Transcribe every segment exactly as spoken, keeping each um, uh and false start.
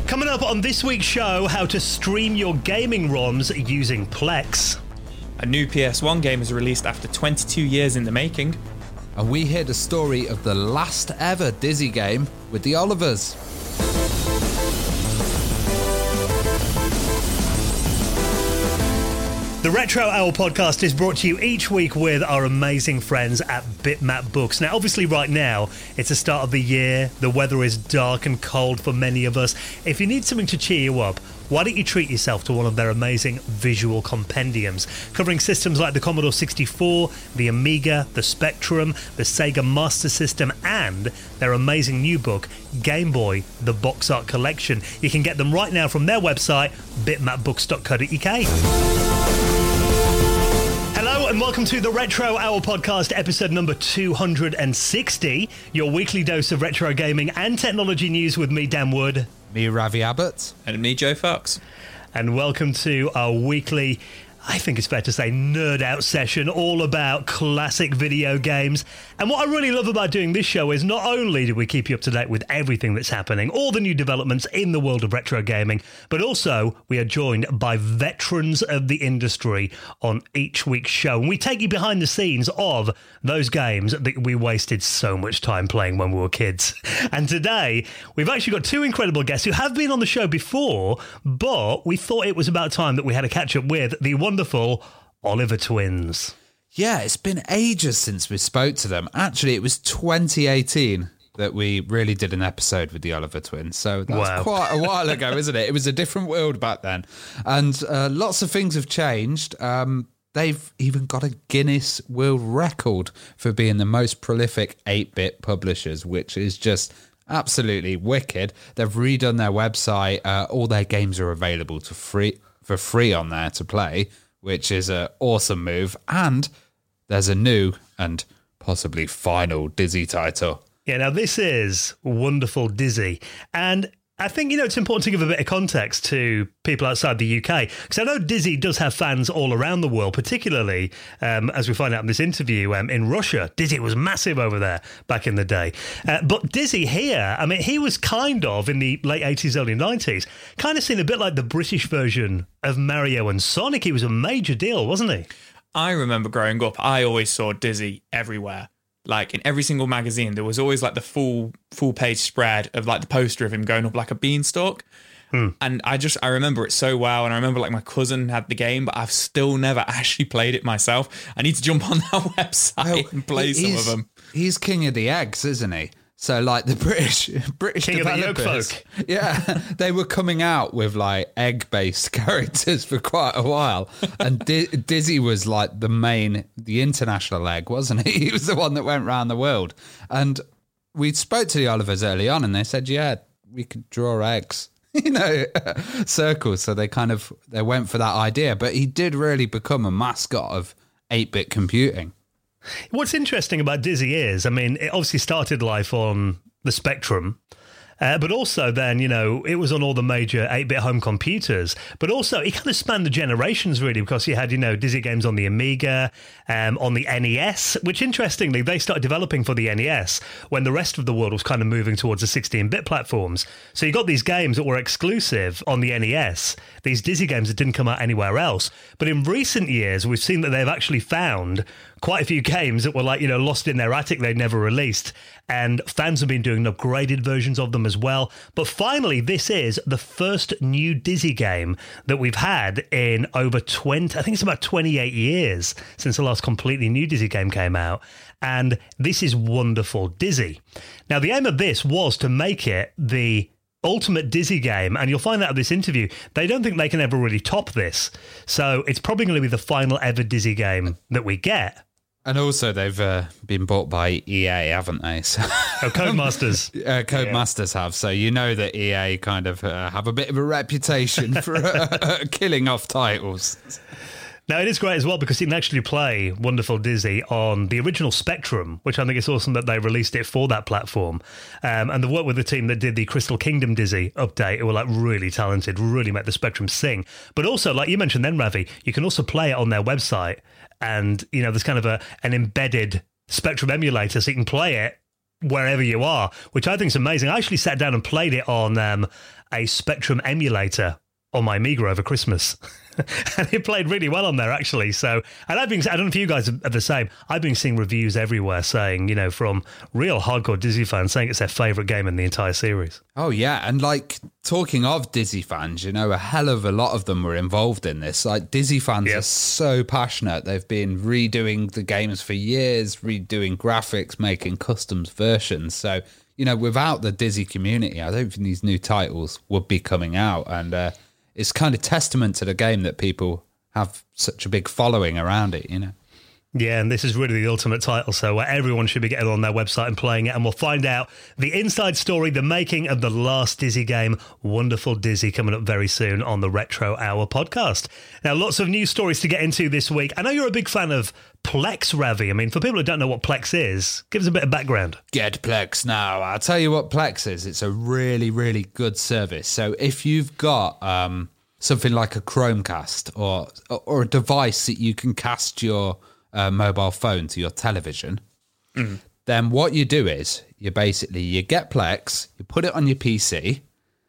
Coming up on this week's show, how to stream your gaming ROMs using Plex. A new P S one game is released after twenty-two years in the making. And we hear the story of the last ever Dizzy game with the Olivers. The Retro Owl podcast is brought to you each week with our amazing friends at Bitmap Books. Now, obviously right now, it's the start of the year. The weather is dark and cold for many of us. If you need something to cheer you up, why don't you treat yourself to one of their amazing visual compendiums, covering systems like the Commodore sixty-four, the Amiga, the Spectrum, the Sega Master System, and their amazing new book, Game Boy, the Box Art Collection. You can get them right now from their website, bitmap books dot co dot uk. Hello and welcome to the Retro Owl podcast, episode number two hundred sixty, your weekly dose of retro gaming and technology news with me, Dan Wood. Me, Ravi Abbott. And me, Joe Fox. And welcome to our weekly, I think it's fair to say, nerd out session all about classic video games. And what I really love about doing this show is not only do we keep you up to date with everything that's happening, all the new developments in the world of retro gaming, but also we are joined by veterans of the industry on each week's show. And we take you behind the scenes of those games that we wasted so much time playing when we were kids. And today, we've actually got two incredible guests who have been on the show before, but we thought it was about time that we had a catch up with the wonderful Oliver twins. Yeah, it's been ages since we spoke to them. Actually, it was twenty eighteen that we really did an episode with the Oliver twins. So that's Wow. quite a while ago, isn't it? It was a different world back then. And uh, lots of things have changed. Um, they've even got a Guinness World Record for being the most prolific eight-bit publishers, which is just absolutely wicked. They've redone their website. Uh, all their games are available to free for free on there to play, which is an awesome move. And there's a new and possibly final Dizzy title. Yeah, now this is wonderful Dizzy. And I think, you know, it's important to give a bit of context to people outside the U K, because I know Dizzy does have fans all around the world, particularly, um, as we find out in this interview, um, in Russia. Dizzy was massive over there back in the day. Uh, but Dizzy here, I mean, he was kind of, in the late eighties, early nineties, kind of seen a bit like the British version of Mario and Sonic. He was a major deal, wasn't he? I remember growing up, I always saw Dizzy everywhere. Like in every single magazine, there was always like the full full page spread of like the poster of him going up like a beanstalk. Hmm. And I just, I remember it so well. And I remember like my cousin had the game, but I've still never actually played it myself. I need to jump on that website well, and play some of them. He's king of the eggs, isn't he? So, like, the British British King developers, of the folk. yeah, they were coming out with, like, egg-based characters for quite a while. And Di- Dizzy was, like, the main, the international egg, wasn't he? He was the one that went around the world. And we spoke to the Olivers early on, and they said, yeah, we could draw eggs, you know, circles. So they kind of, they went for that idea. But he did really become a mascot of eight-bit computing. What's interesting about Dizzy is, I mean, it obviously started life on the Spectrum, uh, but also then, you know, it was on all the major eight-bit home computers, but also it kind of spanned the generations, really, because you had, you know, Dizzy games on the Amiga, um, on the N E S, which, interestingly, they started developing for the N E S when the rest of the world was kind of moving towards the sixteen-bit platforms. So you got these games that were exclusive on the N E S, these Dizzy games that didn't come out anywhere else. But in recent years, we've seen that they've actually found quite a few games that were like, you know, lost in their attic, they'd never released. And fans have been doing upgraded versions of them as well. But finally, this is the first new Dizzy game that we've had in over twenty, I think it's about twenty-eight years since the last completely new Dizzy game came out. And this is wonderful Dizzy. Now, the aim of this was to make it the ultimate Dizzy game, and you'll find out of this interview, they don't think they can ever really top this. So it's probably going to be the final ever Dizzy game that we get. And also, they've uh, been bought by E A, haven't they? So, oh, Codemasters. uh, Codemasters yeah. have. So you know that E A kind of uh, have a bit of a reputation for uh, killing off titles. Now, it is great as well because you can actually play Wonderful Dizzy on the original Spectrum, which I think it's awesome that they released it for that platform. Um, and the work with the team that did the Crystal Kingdom Dizzy update, it were like really talented, really make the Spectrum sing. But also, like you mentioned then, Ravi, you can also play it on their website. And, you know, there's kind of a an embedded Spectrum emulator, so you can play it wherever you are, which I think is amazing. I actually sat down and played it on um, a Spectrum emulator on my Amiga over Christmas. And it played really well on there, actually. So, and I've been, I don't know if you guys are the same. I've been seeing reviews everywhere saying, you know, from real hardcore Dizzy fans saying it's their favourite game in the entire series. Oh, yeah. And like, talking of Dizzy fans, you know, a hell of a lot of them were involved in this. Like, Dizzy fans Yep. are so passionate. They've been redoing the games for years, redoing graphics, making customs versions. So, you know, without the Dizzy community, I don't think these new titles would be coming out. And, uh, it's kind of testament to the game that people have such a big following around it, you know. Yeah, and this is really the ultimate title, so uh, everyone should be getting on their website and playing it, and we'll find out the inside story, the making of the last Dizzy game, Wonderful Dizzy, coming up very soon on the Retro Hour podcast. Now, lots of news stories to get into this week. I know you're a big fan of Plex, Ravi. I mean, for people who don't know what Plex is, give us a bit of background. Get Plex now. I'll tell you what Plex is. It's a really, really good service. So if you've got um, something like a Chromecast or or a device that you can cast your uh, mobile phone to your television, mm. then what you do is you basically, you get Plex, you put it on your P C,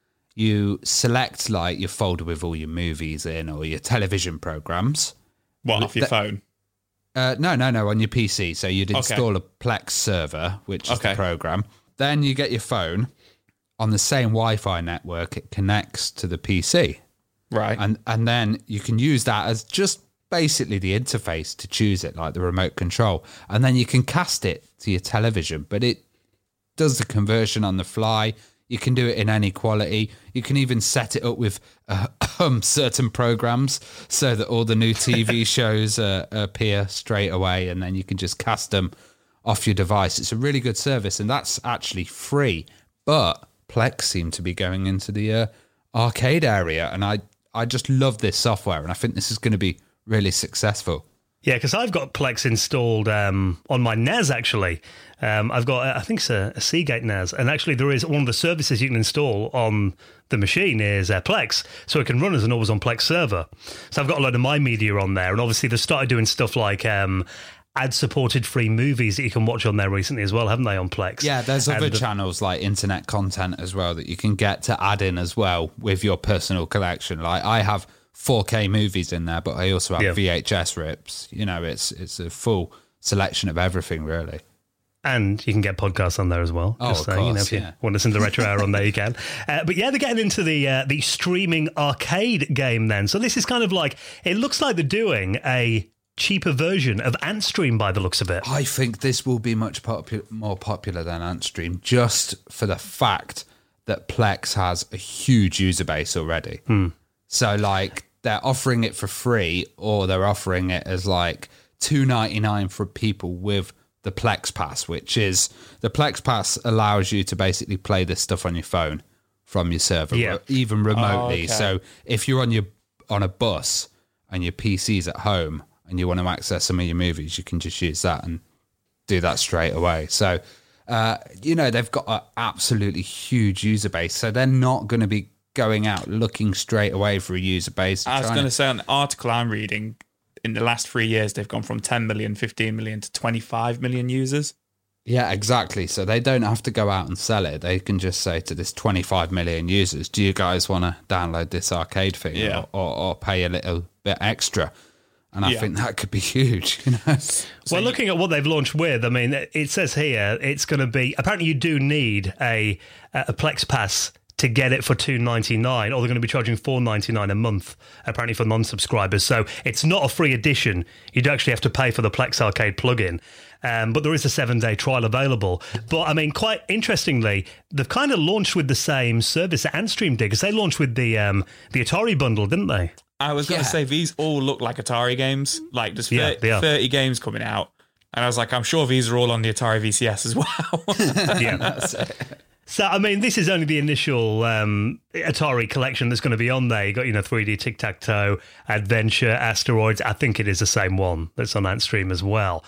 you select like your folder with all your movies in or your television programs. What, off your phone? Uh, no, no, no, on your P C. So you'd install okay. a Plex server, which is okay. the program. Then you get your phone on the same Wi-Fi network. It connects to the P C. Right. And and then you can use that as just basically the interface to choose it, like the remote control. And then you can cast it to your television, but it does the conversion on the fly. You can do it in any quality. You can even set it up with uh, um, certain programs so that all the new T V shows uh, appear straight away, and then you can just cast them off your device. It's a really good service, and that's actually free. But Plex seem to be going into the uh, arcade area, and I, I just love this software, and I think this is going to be really successful. Yeah, because I've got Plex installed um, on my N A S, actually. Um, I've got, I think it's a, a Seagate N A S, and actually there is one of the services you can install on the machine is uh, Plex, so it can run as an always-on Plex server. So I've got a load of my media on there, and obviously they've started doing stuff like um, ad-supported free movies that you can watch on there recently as well, haven't they, on Plex? Yeah, there's other and, channels like internet content as well that you can get to add in as well with your personal collection. Like I have four K movies in there, but I also have yeah. V H S rips. You know, it's it's a full selection of everything, really. And you can get podcasts on there as well. Oh, Just of saying, course, you know, if you yeah. want to listen to the Retro Hour on there, you can. Uh, but yeah, they're getting into the uh, the streaming arcade game then. So this is kind of like, it looks like they're doing a cheaper version of Antstream by the looks of it. I think this will be much popu- more popular than Antstream, just for the fact that Plex has a huge user base already. Hmm. So like they're offering it for free, or they're offering it as like two ninety-nine for people with the Plex Pass, which is the Plex Pass allows you to basically play this stuff on your phone from your server, yeah. even remotely. Oh, okay. So if you're on your on a bus and your P C's at home and you want to access some of your movies, you can just use that and do that straight away. So, uh, you know, they've got an absolutely huge user base, so they're not going to be going out looking straight away for a user base. I was going to to say, on the article I'm reading, in the last three years, they've gone from ten million, fifteen million to twenty-five million users. Yeah, exactly. So they don't have to go out and sell it. They can just say to this twenty-five million users, do you guys want to download this arcade thing yeah. or, or, or pay a little bit extra? And I yeah. think that could be huge. You know? So well, looking at what they've launched with, I mean, it says here it's going to be, apparently you do need a a Plex Pass to get it for two ninety-nine, or they're going to be charging four ninety-nine a month, apparently for non-subscribers. So it's not a free edition. You'd actually have to pay for the Plex Arcade plugin. Um, but there is a seven-day trial available. But, I mean, quite interestingly, they've kind of launched with the same service that Antstream did, because they launched with the um, the Atari bundle, didn't they? I was going to Yeah. say, these all look like Atari games. Like, there's Yeah, thirty, they are. thirty games coming out. And I was like, I'm sure these are all on the Atari V C S as well. Yeah. That's it. So, I mean, this is only the initial um, Atari collection that's going to be on there. You got, you know, three D Tic-Tac-Toe, Adventure, Asteroids. I think it is the same one that's on Antstream as well.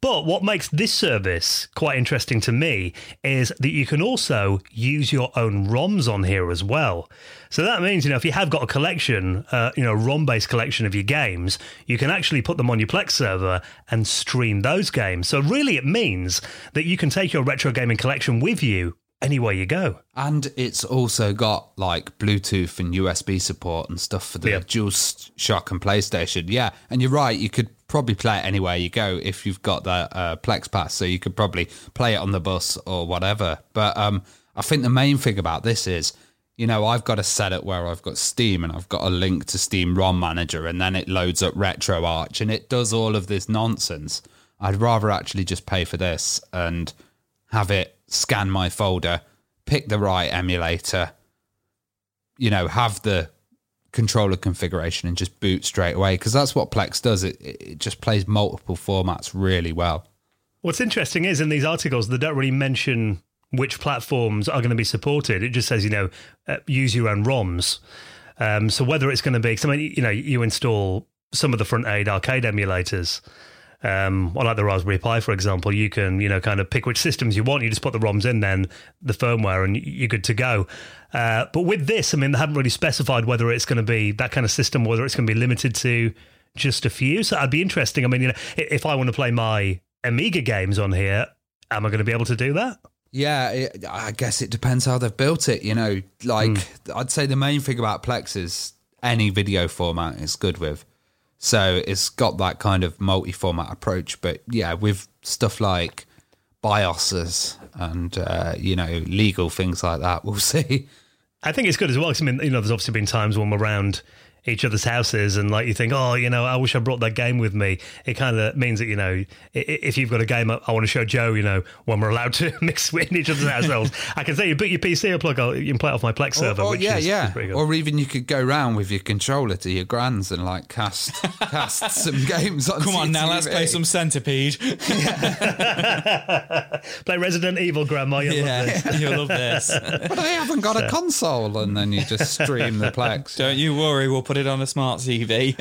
But what makes this service quite interesting to me is that you can also use your own ROMs on here as well. So that means, you know, if you have got a collection, uh, you know, ROM-based collection of your games, you can actually put them on your Plex server and stream those games. So really it means that you can take your retro gaming collection with you anywhere you go. And it's also got like Bluetooth and U S B support and stuff for the Yeah. DualShock and PlayStation. Yeah, and you're right, you could probably play it anywhere you go if you've got the uh, Plex Pass, so you could probably play it on the bus or whatever. But um, I think the main thing about this is, you know, I've got a setup where I've got Steam and I've got a link to Steam ROM Manager, and then it loads up RetroArch and it does all of this nonsense. I'd rather actually just pay for this and have it scan my folder, pick the right emulator, you know, have the controller configuration and just boot straight away, because that's what Plex does. It, it just plays multiple formats really well. What's interesting is in these articles, they don't really mention which platforms are going to be supported. It just says, you know, uh, use your own ROMs. Um, so whether it's going to be, because I mean, you know, you install some of the front-aid arcade emulators. Um, or like the Raspberry Pi, for example, you can, you know, kind of pick which systems you want. You just put the ROMs in, then the firmware, and you're good to go. Uh, but with this, I mean, they haven't really specified whether it's going to be that kind of system, whether it's going to be limited to just a few. So that'd be interesting. I mean, you know, if I want to play my Amiga games on here, am I going to be able to do that? Yeah, it, I guess it depends how they've built it. You know, like mm. I'd say the main thing about Plex is any video format is good with. So it's got that kind of multi-format approach. But yeah, with stuff like BIOSes and, uh, you know, legal things like that, we'll see. I think it's good as well. 'Cause I mean, you know, there's obviously been times when we're around each other's houses and like you think, oh, you know, I wish I brought that game with me. It kind of means that, you know, if you've got a game I want to show Joe, you know, when we're allowed to mix in each other's households, I can say you put your P C up, like you can play it off my Plex server. Or, or, which yeah, is, yeah. is pretty good. Or even you could go round with your controller to your grands and like cast cast some games on Come on T V. now, let's play some Centipede. Play Resident Evil, Grandma. You'll yeah, love this. you'll love this. But I haven't got a console, and then you just stream the Plex. Don't you worry, we'll put it on a smart T V.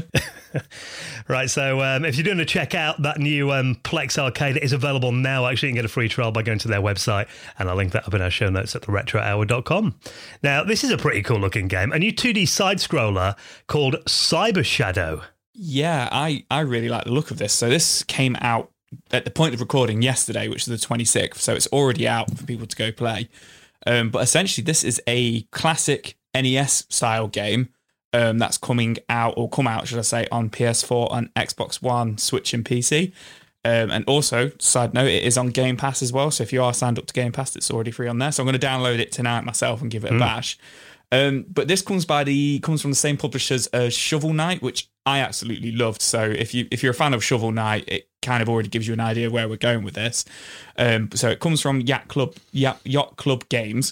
Right, so um, if you're doing a check out, that new um, Plex Arcade is available now. Actually, you can get a free trial by going to their website, and I'll link that up in our show notes at the retro hour dot com. Now, this is a pretty cool looking game, a new two D side-scroller called Cyber Shadow. Yeah, I, I really like the look of this. So this came out at the point of recording yesterday, which is the twenty-sixth, so it's already out for people to go play. Um, but essentially, this is a classic N E S-style game um, that's coming out, or come out, should I say, on P S four, on Xbox One, Switch and P C. Um, and also, side note, it is on Game Pass as well, so if you are signed up to Game Pass, it's already free on there. So I'm going to download it tonight myself and give it a mm. bash. Um, but this comes by the comes from the same publishers as Shovel Knight, which I absolutely loved. So if you if you're a fan of Shovel Knight, it kind of already gives you an idea where we're going with this. Um, so it comes from Yacht Club Yacht, Yacht Club Games.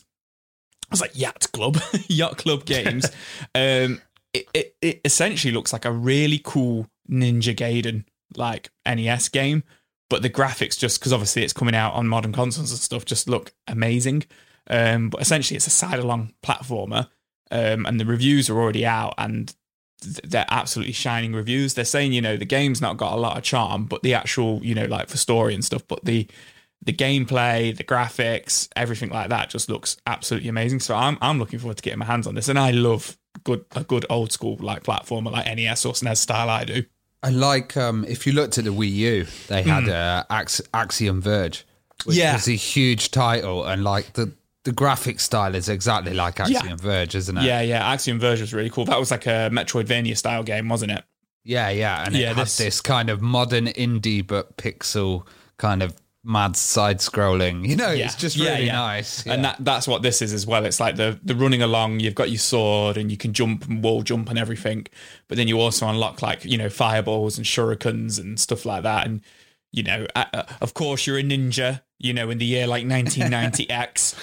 I was like Yacht Club Yacht Club Games. um, it, it it essentially looks like a really cool Ninja Gaiden like N E S game, but the graphics, just because obviously it's coming out on modern consoles and stuff, just look amazing. Um, but essentially, it's a side-along platformer, um, and the reviews are already out, and th- they're absolutely shining reviews. They're saying, you know, the game's not got a lot of charm, but the actual, you know, like for story and stuff, but the the gameplay, the graphics, everything like that just looks absolutely amazing. So I'm I'm looking forward to getting my hands on this, and I love good a good old school like platformer like N E S or S N E S style. I do. I like um, if you looked at the Wii U, they had mm. uh, Ax- Axiom Verge, which yeah. was a huge title, and like the. The graphic style is exactly like Axiom yeah. Verge, isn't it? Yeah, yeah. Axiom Verge was really cool. That was like a Metroidvania style game, wasn't it? Yeah, yeah. And yeah, it this... had this kind of modern indie but pixel kind of mad side scrolling. You know, yeah. it's just really yeah, yeah. nice. Yeah. And that that's what this is as well. It's like the the running along, you've got your sword and you can jump and wall jump and everything. But then you also unlock like, you know, fireballs and shurikens and stuff like that. And, you know, uh, of course you're a ninja. You know, in the year like nineteen ninety X.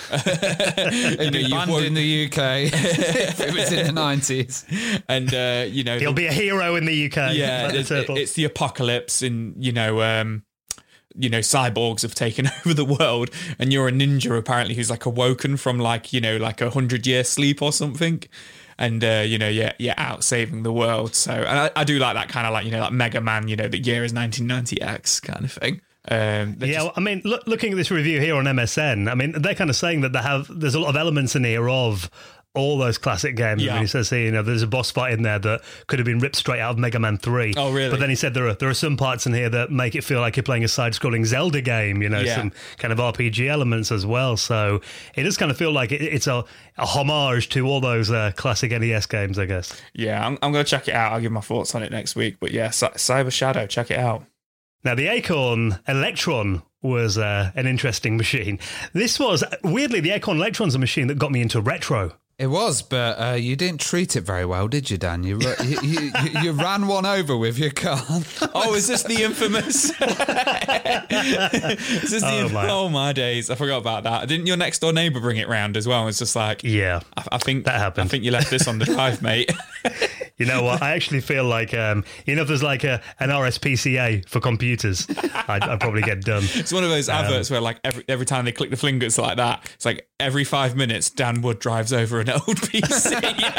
It'd be banned in the U K if it was in the nineties. And, uh, you know... He'll be a hero in the U K. Yeah, like it's, the it's the apocalypse and, you know, um, you know, cyborgs have taken over the world and you're a ninja apparently who's like awoken from like, you know, like a hundred-year sleep or something. and uh, you know, you're, you're out saving the world. So, and I, I do like that kind of like, you know, like Mega Man, you know, the year is nineteen ninety X kind of thing. Um, yeah, just, well, I mean, look, looking at this review here on M S N, I mean, they're kind of saying that they have, there's a lot of elements in here of all those classic games. Yeah. I mean, he says here, you know, there's a boss fight in there that could have been ripped straight out of Mega Man three. Oh, really? But then he said there are there are some parts in here that make it feel like you're playing a side-scrolling Zelda game, you know, Yeah. some kind of R P G elements as well. So it does kind of feel like it, it's a, a homage to all those uh, classic N E S games, I guess. yeah, I'm, I'm going to check it out. I'll give my thoughts on it next week. But yeah, Cy- Cyber Shadow, check it out. Now, the Acorn Electron was uh, an interesting machine. This was, weirdly, the Acorn Electron's a machine that got me into retro. It was, but uh, you didn't treat it very well, did you, Dan? You, ru- you, you, you, you ran one over with your car. Oh, is this the infamous? is this the Oh, inf- my. oh my days! I forgot about that. Didn't your next door neighbour bring it round as well? It's just like, Yeah. I, I think That happened. I think you left this on the drive, mate. You know what? I actually feel like, um, you know, if there's like a, an R S P C A for computers, I'd, I'd probably get done. It's one of those adverts where, like, every every time they click the fingers like that, it's like every five minutes, Dan Wood drives over an old P C.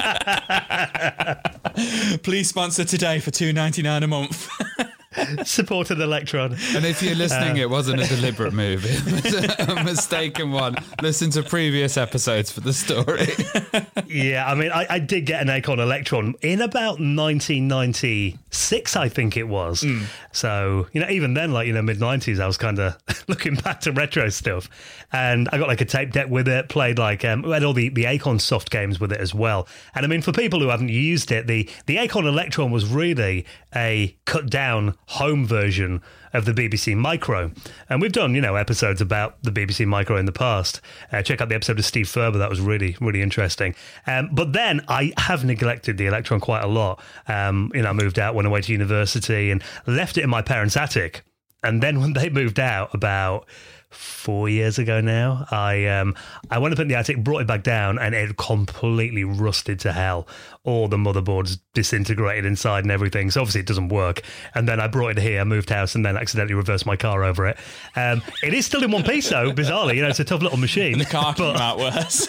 Please sponsor today for two ninety-nine a month. Supported Electron. And if you're listening, it wasn't a deliberate move. It was a mistaken one. Listen to previous episodes for the story. Yeah, I mean, I, I did get an Acorn Electron in about nineteen ninety-six, I think it was. Mm. So, you know, even then, like, you know, mid nineties, I was kind of looking back to retro stuff. And I got like a tape deck with it, played like, um, we had all the, the Acorn soft games with it as well. And I mean, for people who haven't used it, the, the Acorn Electron was really a cut down home version of the B B C Micro. And we've done, you know, episodes about the B B C Micro in the past. Uh, check out the episode of Steve Ferber. That was really, really interesting. Um, but then I have neglected the Electron quite a lot. Um, you know, I moved out, went away to university and left it in my parents' attic. And then when they moved out about four years ago now, I um, I went up in the attic, brought it back down, and it completely rusted to hell. All the motherboards disintegrated inside and everything. So obviously it doesn't work. And then I brought it here, moved house, and then accidentally reversed my car over it. Um, it is still in one piece, though, bizarrely. You know, it's a tough little machine. The car came out worse.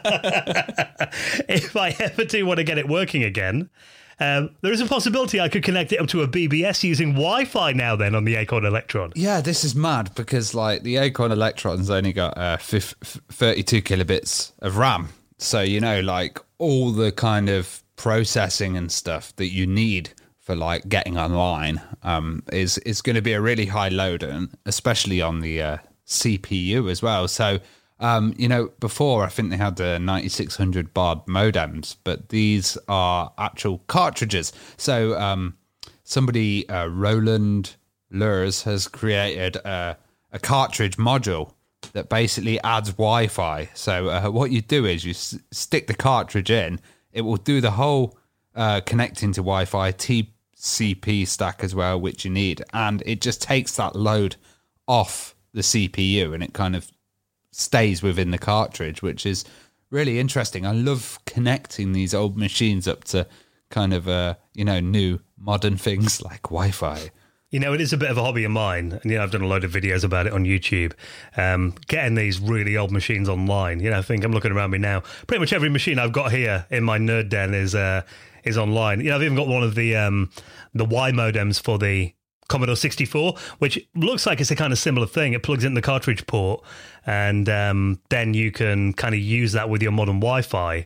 If I ever do want to get it working again, um, there is a possibility I could connect it up to a B B S using Wi-Fi now then on the Acorn Electron. Yeah, this is mad because like the Acorn Electron's only got uh, fif- thirty-two kilobits of RAM. So, you know, like all the kind of processing and stuff that you need for like getting online um, is, is going to be a really high load, and especially on the uh, C P U as well. So, um, you know, before I think they had the ninety-six hundred baud modems, but these are actual cartridges. So um, somebody, uh, Roland Lurs, has created a, a cartridge module that basically adds Wi-Fi. So uh, what you do is you s- stick the cartridge in, it will do the whole uh, connecting to Wi-Fi, T C P stack as well, which you need, and it just takes that load off the C P U and it kind of stays within the cartridge, which is really interesting. I love connecting these old machines up to kind of uh, you know, new modern things like Wi-Fi. You know, it is a bit of a hobby of mine, and, you know, I've done a load of videos about it on YouTube. Um, getting these really old machines online, you know, I think I'm looking around me now. Pretty much every machine I've got here in my nerd den is uh, is online. You know, I've even got one of the um, the Y modems for the Commodore sixty-four, which looks like it's a kind of similar thing. It plugs in the cartridge port, and um, then you can kind of use that with your modern Wi-Fi,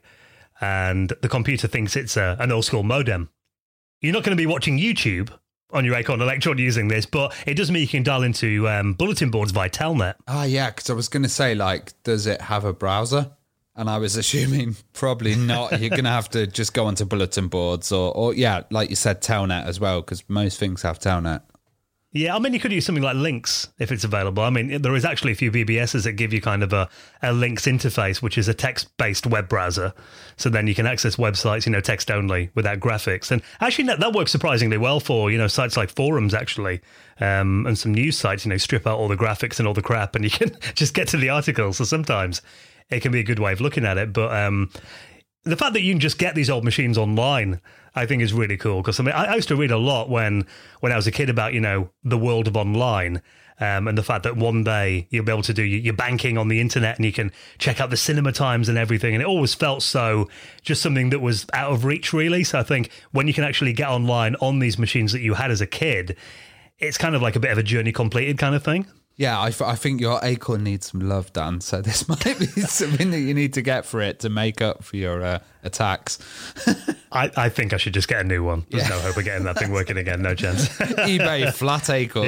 and the computer thinks it's a, an old school modem. You're not going to be watching YouTube on your Acorn Electron using this, but it does mean you can dial into um, bulletin boards via Telnet. Ah, yeah, because I was going to say, like, does it have a browser? And I was assuming probably not. You're going to have to just go onto bulletin boards or, or yeah, like you said, Telnet as well, because most things have Telnet. Yeah, I mean, you could use something like Lynx if it's available. I mean, there is actually a few B B Ss that give you kind of a, a Lynx interface, which is a text-based web browser. So then you can access websites, you know, text only without graphics. And actually, that, that works surprisingly well for, you know, sites like forums, actually, um, and some news sites, you know, strip out all the graphics and all the crap and you can just get to the articles. So sometimes it can be a good way of looking at it. But um, The fact that you can just get these old machines online, I think, is really cool. Because I mean, I, I used to read a lot when when I was a kid about, you know, the world of online. Um, and the fact that one day you'll be able to do your banking on the internet and you can check out the cinema times and everything. And it always felt so just something that was out of reach, really. So I think when you can actually get online on these machines that you had as a kid, it's kind of like a bit of a journey completed kind of thing. Yeah, I, I think your Acorn needs some love, Dan. So this might be something that you need to get for it to make up for your uh, attacks. I, I think I should just get a new one. There's yeah. no hope of getting that thing working again. No chance. eBay flat Acorn.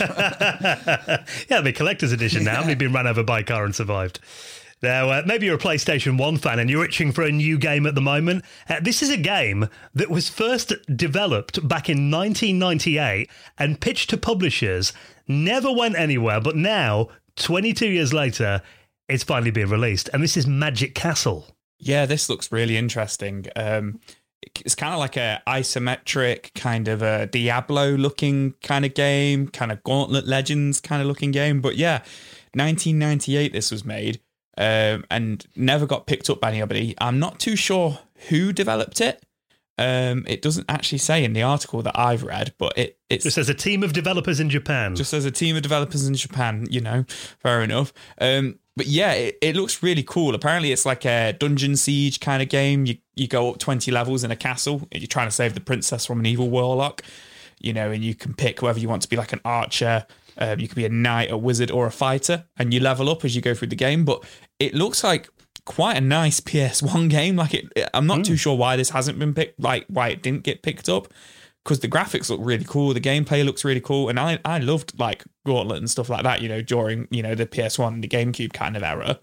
Yeah, yeah the collector's edition now. They've been run over by a car and survived. Now, uh, maybe you're a PlayStation one fan and you're itching for a new game at the moment. Uh, this is a game that was first developed back in nineteen ninety-eight and pitched to publishers, never went anywhere, but now, twenty-two years later, it's finally been released. And this is Magic Castle. Yeah, this looks really interesting. Um, it's kind of like a isometric, kind of a Diablo-looking kind of game, kind of Gauntlet Legends kind of looking game. But yeah, nineteen ninety-eight this was made. Um, and never got picked up by anybody. I'm not too sure who developed it. Um, it doesn't actually say in the article that I've read, but it it's just as a team of developers in Japan. Just as a team of developers in Japan, you know, fair enough. Um, but yeah, it, it looks really cool. Apparently, it's like a dungeon siege kind of game. You you go up twenty levels in a castle. And you're trying to save the princess from an evil warlock, you know, and you can pick whoever you want to be, like an archer. Um, you could be a knight, a wizard, or a fighter, and you level up as you go through the game. But it looks like quite a nice P S one game. Like it, it I'm not mm. too sure why this hasn't been picked, like why it didn't get picked up, because the graphics look really cool, the gameplay looks really cool, and I I loved like Gauntlet and stuff like that, you know, during you know the P S one and the GameCube kind of era.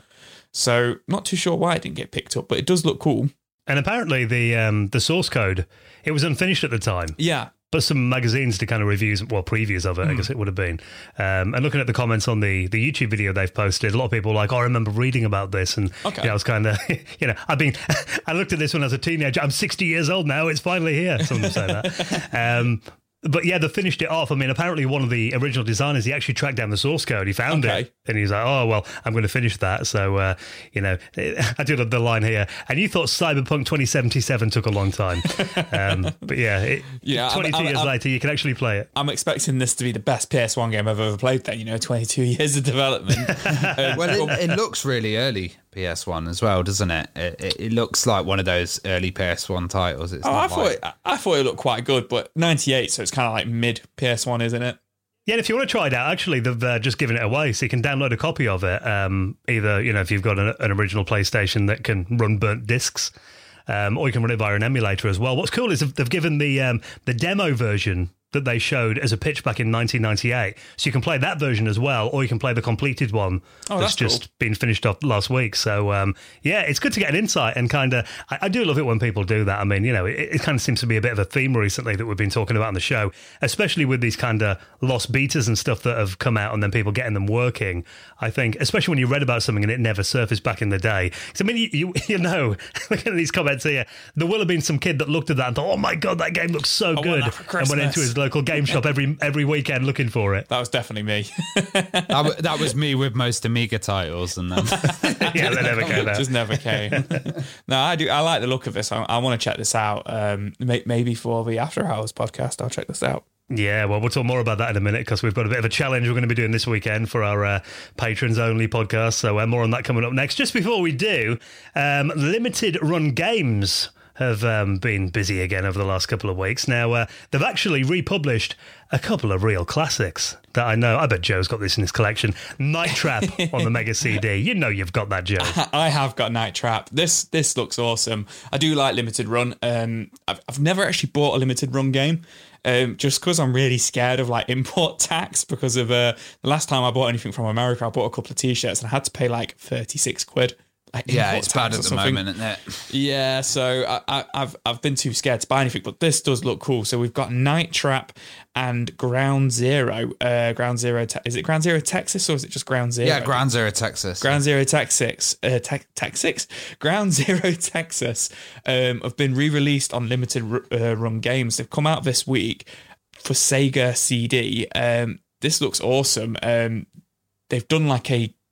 So not too sure why it didn't get picked up, but it does look cool. And apparently the um, the source code, it was unfinished at the time. Yeah. But some magazines to kind of reviews, well, previews of it, mm. I guess it would have been. Um, and looking at the comments on the, the YouTube video they've posted, a lot of people were like, oh, I remember reading about this. And okay. you know, I was kind of, you know, I've been, I looked at this when I was a teenager. I'm sixty years old now. It's finally here. Someone say that. Um, But yeah, they finished it off. I mean, apparently one of the original designers, he actually tracked down the source code. He found okay. it. And he's like, oh, well, I'm going to finish that. So, uh, you know, I do love the line here. And you thought Cyberpunk twenty seventy-seven took a long time. um, but yeah, it, yeah twenty-two I'm, I'm, years I'm, later, you can actually play it. I'm expecting this to be the best P S one game I've ever played then, you know, twenty-two years of development. um, well, it, it looks really early. P S one as well, doesn't it? It, it? it looks like one of those early P S one titles. It's oh, not I thought like... it, I thought it looked quite good, but ninety-eight, so it's kind of like mid P S one, isn't it? Yeah, and if you want to try it out, actually, they've uh, just given it away, so you can download a copy of it. Um, either, you know, if you've got an, an original PlayStation that can run burnt discs, um, or you can run it via an emulator as well. What's cool is they've given the um, the demo version that they showed as a pitch back in nineteen ninety-eight. So you can play that version as well, or you can play the completed one oh, that's, that's just cool. been finished up last week. So, um, yeah, it's good to get an insight and kind of, I, I do love it when people do that. I mean, you know, it, it kind of seems to be a bit of a theme recently that we've been talking about on the show, especially with these kind of lost betas and stuff that have come out and then people getting them working. I think, especially when you read about something and it never surfaced back in the day. Because, I mean, you, you, you know, looking at these comments here, there will have been some kid that looked at that and thought, oh my God, that game looks so I good. And went into his local game shop every every weekend looking for it. That was definitely me. that, w- that was me with most Amiga titles, and then yeah, they never came out. Just never came. No, I do. I like the look of this. I, I want to check this out. Um, may, maybe for the After Hours podcast, I'll check this out. Yeah, well, we'll talk more about that in a minute because we've got a bit of a challenge we're going to be doing this weekend for our uh, patrons only podcast. So uh, more on that coming up next. Just before we do, um, limited run games have um, been busy again over the last couple of weeks. Now, uh, they've actually republished a couple of real classics that I know. I bet Joe's got this in his collection. Night Trap on the Mega C D. You know you've got that, Joe. I have got Night Trap. This this looks awesome. I do like limited run. Um, I've, I've never actually bought a limited run game. Um, just because I'm really scared of like import tax because of uh, the last time I bought anything from America, I bought a couple of t-shirts and I had to pay like thirty-six quid. Like yeah, it's bad at the something. moment, isn't it? Yeah, so I, I, I've I've been too scared to buy anything, but this does look cool. So we've got Night Trap and Ground Zero. Uh, Ground Zero, te- is it Ground Zero Texas or is it just Ground Zero? Yeah, Ground Zero Texas. Ground Zero Texas. Uh, te- Texas? Ground Zero Texas um, have been re-released on limited uh, run games. They've come out this week for Sega C D. Um, this looks awesome. Um, they've done like a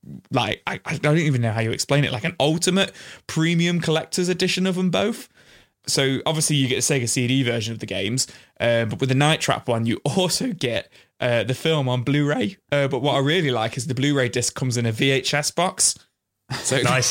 like I, I don't even know how you explain it, like an ultimate premium collector's edition of them both. So obviously you get the Sega C D version of the games, uh, but with the Night Trap one, you also get uh, the film on Blu-ray. Uh, but what I really like is the Blu-ray disc comes in a V H S box. So Nice.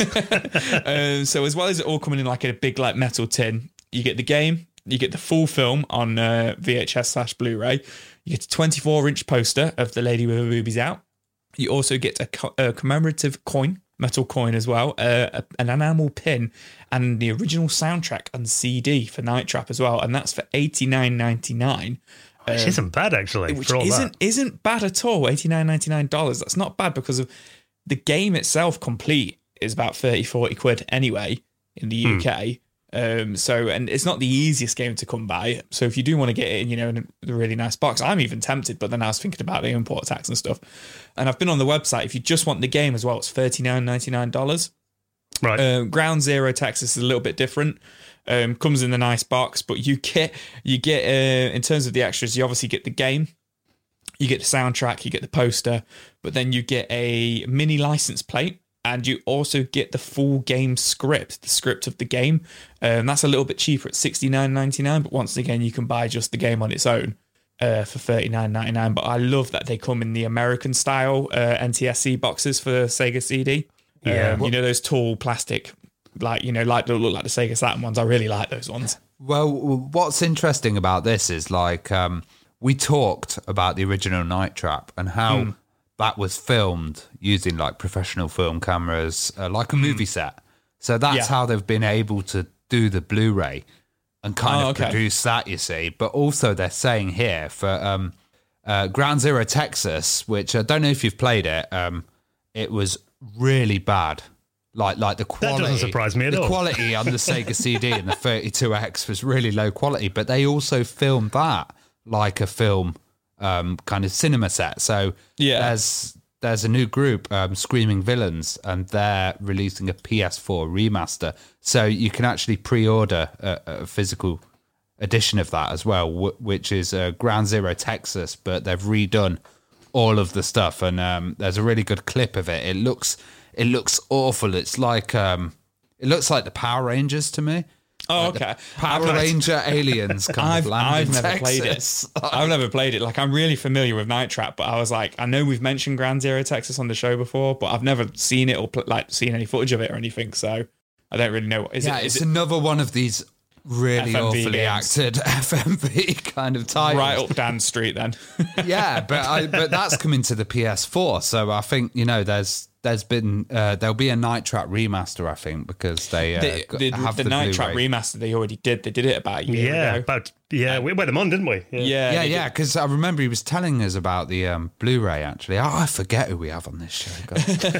um, so as well as it all coming in like a big like metal tin, you get the game, you get the full film on uh, V H S slash Blu-ray. You get a twenty-four inch poster of the lady with her boobies out. You also get a, co- a commemorative coin, metal coin as well, uh, a, an enamel pin, and the original soundtrack and C D for Night Trap as well, and that's for eighty-nine ninety-nine. Which Um, isn't bad, actually. which for all isn't that. isn't bad at all. eighty-nine ninety-nine dollars. That's not bad because of the game itself. Complete is about thirty, forty quid anyway in the U K. Um, so, and it's not the easiest game to come by. So if you do want to get it in, you know, in a really nice box, I'm even tempted, but then I was thinking about the import tax and stuff. And I've been on the website. If you just want the game as well, it's thirty-nine ninety-nine dollars. Right. Um, Ground Zero Texas is a little bit different. Um, comes in the nice box, but you get you get uh, in terms of the extras, you obviously get the game, you get the soundtrack, you get the poster, but then you get a mini license plate, and you also get the full game script, the script of the game. Um, that's a little bit cheaper at sixty-nine ninety-nine, but once again, you can buy just the game on its own uh, for thirty-nine ninety-nine. But I love that they come in the American style uh, N T S C boxes for Sega C D. Yeah. Um, you know, those tall plastic, like, you know, like they look like the Sega Saturn ones. I really like those ones. Well, what's interesting about this is like um, we talked about the original Night Trap and how Mm. that was filmed using like professional film cameras, uh, like a movie set. So that's Yeah. how they've been able to do the Blu-ray and kind Oh, of okay. produce that, you see. But also they're saying here for um, uh, Ground Zero Texas, which I don't know if you've played it, um, it was really bad. Like like the quality. doesn't surprise me at the all. quality on the Sega C D and the thirty-two X was really low quality, but they also filmed that like a film um, kind of cinema set. So Yeah. there's there's a new group, um, Screaming Villains, and they're releasing a P S four remaster. So you can actually pre-order a, a physical edition of that as well, wh- which is uh, Ground Zero Texas, but they've redone all of the stuff, and um, there's a really good clip of it. It looks it looks awful. It's like um, it looks like the Power Rangers to me. Oh, okay. Power I've- Ranger aliens kind I've, of land I've in never Texas. played it. I've never played it. Like, I'm really familiar with Night Trap, but I was like, I know we've mentioned Ground Zero Texas on the show before, but I've never seen it or pl- like seen any footage of it or anything. So I don't really know. Is Yeah, it? Is it's it another one of these really F M V awfully games. acted F M V kind of titles. right up Dan Street then? Yeah, but I, but that's coming to the P S four, so I think you know there's there's been uh, there'll be a Night Trap remaster, I think, because they uh, the got- the, have the the, Night Trap Blu-ray. remaster they already did. They did it about a year Yeah, ago. about yeah, we went them on, didn't we? Yeah, Yeah, they yeah, did- because I remember he was telling us about the um, Blu-ray. Actually, oh, I forget who we have on this show. God.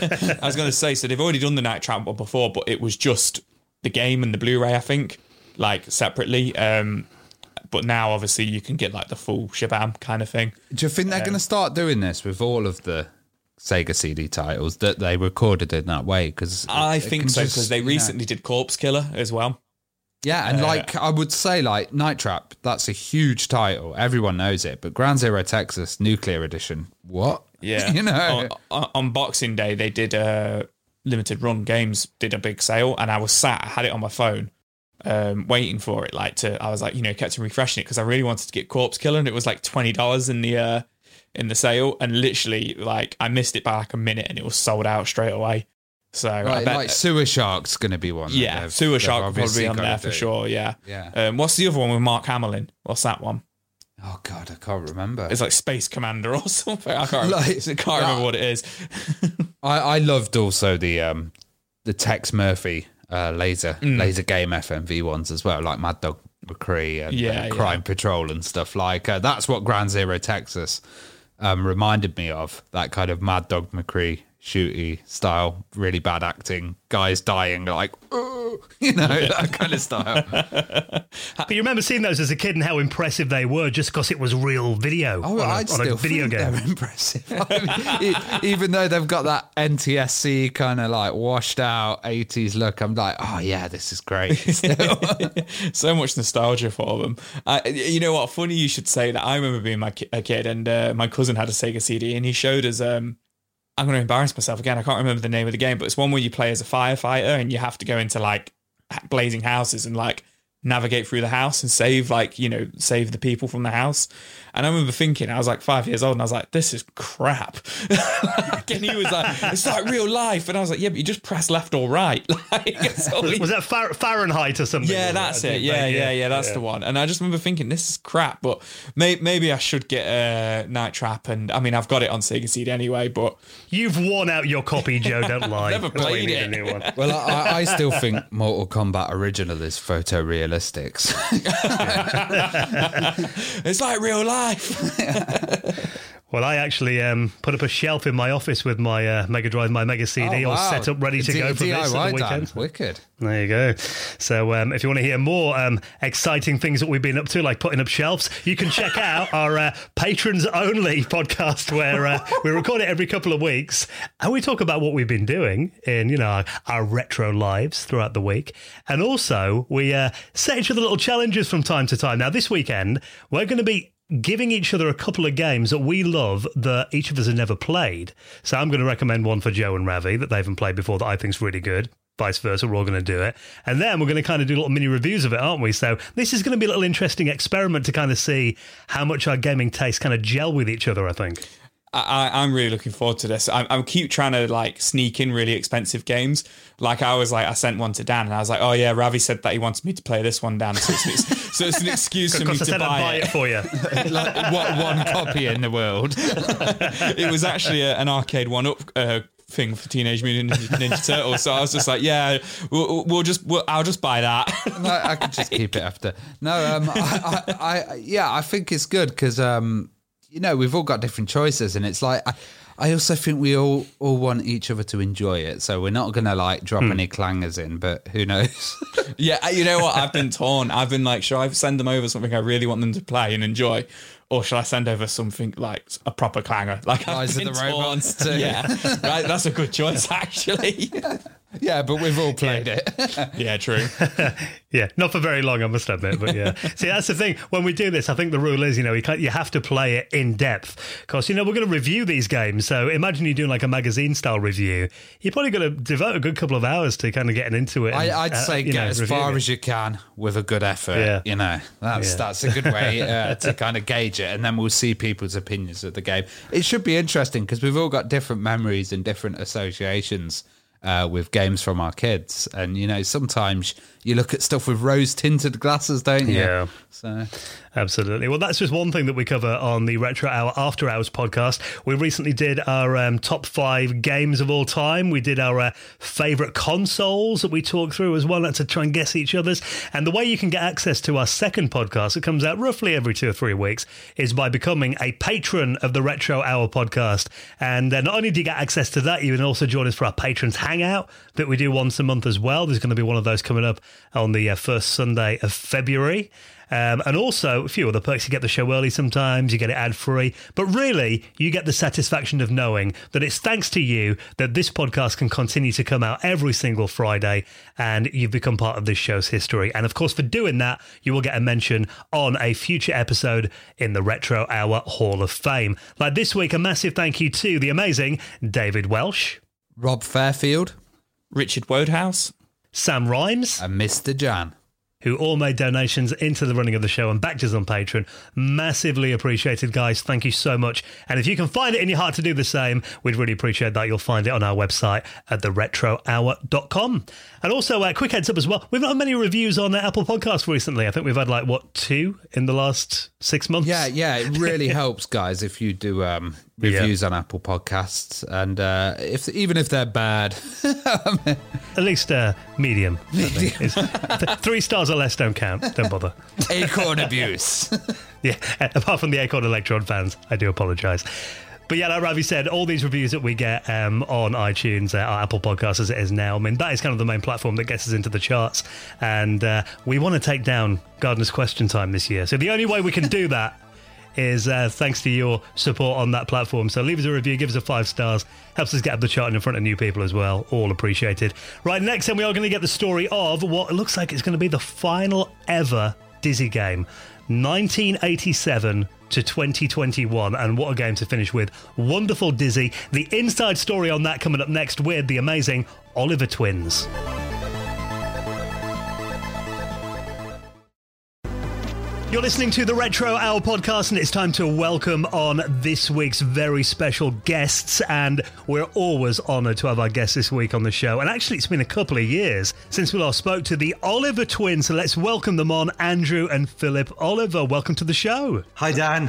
I was going to say, so they've already done the Night Trap one before, but it was just the game and the Blu-ray, I think, like separately. Um, but now, obviously, you can get like the full shabam kind of thing. Do you think they're going to start doing this with all of the Sega C D titles that they recorded in that way? Because I think so, because they recently did Corpse Killer as well. Yeah, and like I would say, like Night Trap, that's a huge title. Everyone knows it. But Ground Zero Texas Nuclear Edition, what? Yeah, you know. on, on Boxing Day they did uh, limited run games, did a big sale, and I was sat, I had it on my phone, um, waiting for it. Like to, I was like, you know, kept refreshing it because I really wanted to get Corpse Killer, and it was like twenty dollars in the uh, in the sale, and literally like I missed it by like a minute, and it was sold out straight away. So I Right, bet, like Sewer Shark's going to be one. that yeah, they've- Sewer they've Shark will probably obviously be on gotta there for do. sure. Yeah, Yeah. Um, what's the other one with Mark Hamill in? What's that one? Oh God, I can't remember. It's like Space Commander or something. I can't, Like- I can't remember what it is. I, I loved also the um the Tex Murphy uh, laser Mm. laser game F M V ones as well, like Mad Dog McCree and Yeah, uh, yeah. Crime Patrol and stuff like. Uh, that's what Ground Zero Texas um, reminded me of. That kind of Mad Dog McCree shooty style, really bad acting, guys dying like, "Oh," you know, that kind of style. But you remember seeing those as a kid and how impressive they were just because it was real video Oh, on, a, I'd on still a video think game. they're impressive. I mean, e- even though they've got that N T S C kind of like washed out eighties look, I'm like, oh yeah, this is great. Still. So much nostalgia for them. Uh, you know what? Funny you should say that. I remember being my ki- a kid, and uh, my cousin had a Sega C D, and he showed us um, I'm going to embarrass myself again. I can't remember the name of the game, but it's one where you play as a firefighter and you have to go into like blazing houses and like navigate through the house and save like, you know, save the people from the house. And I remember thinking, I was like five years old and I was like, this is crap. Like, and he was like, it's like real life. And I was like, yeah, but you just press left or right. Like, was, was that Far- Fahrenheit or something? Yeah, that's it. Yeah, yeah, yeah, that's yeah. the one. And I just remember thinking, this is crap, but may- maybe I should get a Night Trap. And I mean, I've got it on Sega C D anyway, but... You've worn out your copy, Joe, don't lie. I've never played it. A new one. Well, I, I still think Mortal Kombat Original is photorealistics. It's like real life. Well, I actually um, put up a shelf in my office with my uh, Mega Drive, my Mega C D, oh, wow. all set up, ready to D- go for D I Y this at the weekend. Dan. Wicked. There you go. So um, if you want to hear more um, exciting things that we've been up to, like putting up shelves, you can check out our uh, patrons-only podcast where uh, we record it every couple of weeks and we talk about what we've been doing in, you know, our, our retro lives throughout the week. And also, we uh, set each other little challenges from time to time. Now, this weekend, we're going to be giving each other a couple of games that we love that each of us have never played. So I'm going to recommend one for Joe and Ravi that they haven't played before that I think's really good. Vice versa, we're all going to do it. And then we're going to kind of do little mini reviews of it, aren't we? So this is going to be a little interesting experiment to kind of see how much our gaming tastes kind of gel with each other, I think. I, I'm really looking forward to this. I, I keep trying to like sneak in really expensive games. Like I was like, I sent one to Dan and I was like, oh yeah, Ravi said that he wanted me to play this one, Dan. So it's, so it's an excuse for me to buy, buy it. it for you. Like, what one copy in the world? It was actually a, an arcade one-up uh, thing for Teenage Mutant Ninja Turtles. So I was just like, yeah, we'll, we'll just, we'll, I'll just buy that. I, I could just keep it after. No, um, I, I, I, yeah, I think it's good because, um, you know, we've all got different choices, and it's like I, I also think we all all want each other to enjoy it. So we're not gonna like drop hmm. any clangers in, but who knows? Yeah, you know what? I've been torn. I've been like, should I send them over something I really want them to play and enjoy, or should I send over something like a proper clanger? Like Rise of the Robots too. Yeah, right. That's a good choice, actually. Yeah, but we've all played yeah. it. Yeah, true. Yeah, not for very long, I must admit, but yeah. See, that's the thing. When we do this, I think the rule is, you know, you can't, you have to play it in depth because, you know, we're going to review these games. So imagine you're doing like a magazine style review. You're probably going to devote a good couple of hours to kind of getting into it. And, I, I'd uh, say get know, as far it. as you can with a good effort. Yeah. You know, that's yeah. that's a good way uh, to kind of gauge it, and then we'll see people's opinions of the game. It should be interesting because we've all got different memories and different associations Uh, with games from our kids, and you know sometimes you look at stuff with rose tinted glasses, don't you? Yeah. So absolutely. Well, that's just one thing that we cover on the Retro Hour After Hours podcast. We recently did our um, top five games of all time. We did our uh, favourite consoles that we talked through as well, to try and guess each other's. And the way you can get access to our second podcast, that comes out roughly every two or three weeks, is by becoming a patron of the Retro Hour podcast. And uh, not only do you get access to that, you can also join us for our patrons hangout that we do once a month as well. There's going to be one of those coming up on the uh, first Sunday of February. Um, and also a few other perks. You get the show early sometimes, you get it ad-free. But really, you get the satisfaction of knowing that it's thanks to you that this podcast can continue to come out every single Friday, and you've become part of this show's history. And of course, for doing that, you will get a mention on a future episode in the Retro Hour Hall of Fame. Like this week, a massive thank you to the amazing David Welsh, Rob Fairfield, Richard Wodehouse, Sam Rhimes, and Mister Jan, who all made donations into the running of the show and backed us on Patreon. Massively appreciated, guys. Thank you so much. And if you can find it in your heart to do the same, we'd really appreciate that. You'll find it on our website at the retro hour dot com. And also, uh, quick heads up as well, we've not had many reviews on uh, Apple Podcasts recently. I think we've had, like, what, two in the last six months? Yeah, yeah. It really helps, guys, if you do um, reviews yeah. on Apple Podcasts. And uh, if even if they're bad... At least uh, medium. medium. Three stars or less don't count. Don't bother. Acorn abuse. Yeah, apart from the Acorn Electron fans, I do apologise. But yeah, like Ravi said, all these reviews that we get um, on iTunes, uh, our Apple Podcasts as it is now, I mean, that is kind of the main platform that gets us into the charts. And uh, we want to take down Gardener's Question Time this year. So the only way we can do that is uh, thanks to your support on that platform. So leave us a review, give us a five stars, helps us get up the chart in front of new people as well. All appreciated. Right, next time we are going to get the story of what looks like it's going to be the final ever Dizzy game. nineteen eighty-seven to twenty twenty-one, and what a game to finish with. Wonderful Dizzy. The inside story on that coming up next with the amazing Oliver Twins. You're listening to the Retro Hour podcast, and it's time to welcome on this week's very special guests. And we're always honoured to have our guests this week on the show. And actually, it's been a couple of years since we last spoke to the Oliver Twins. So let's welcome them on, Andrew and Philip. Oliver, welcome to the show. Hi, Dan.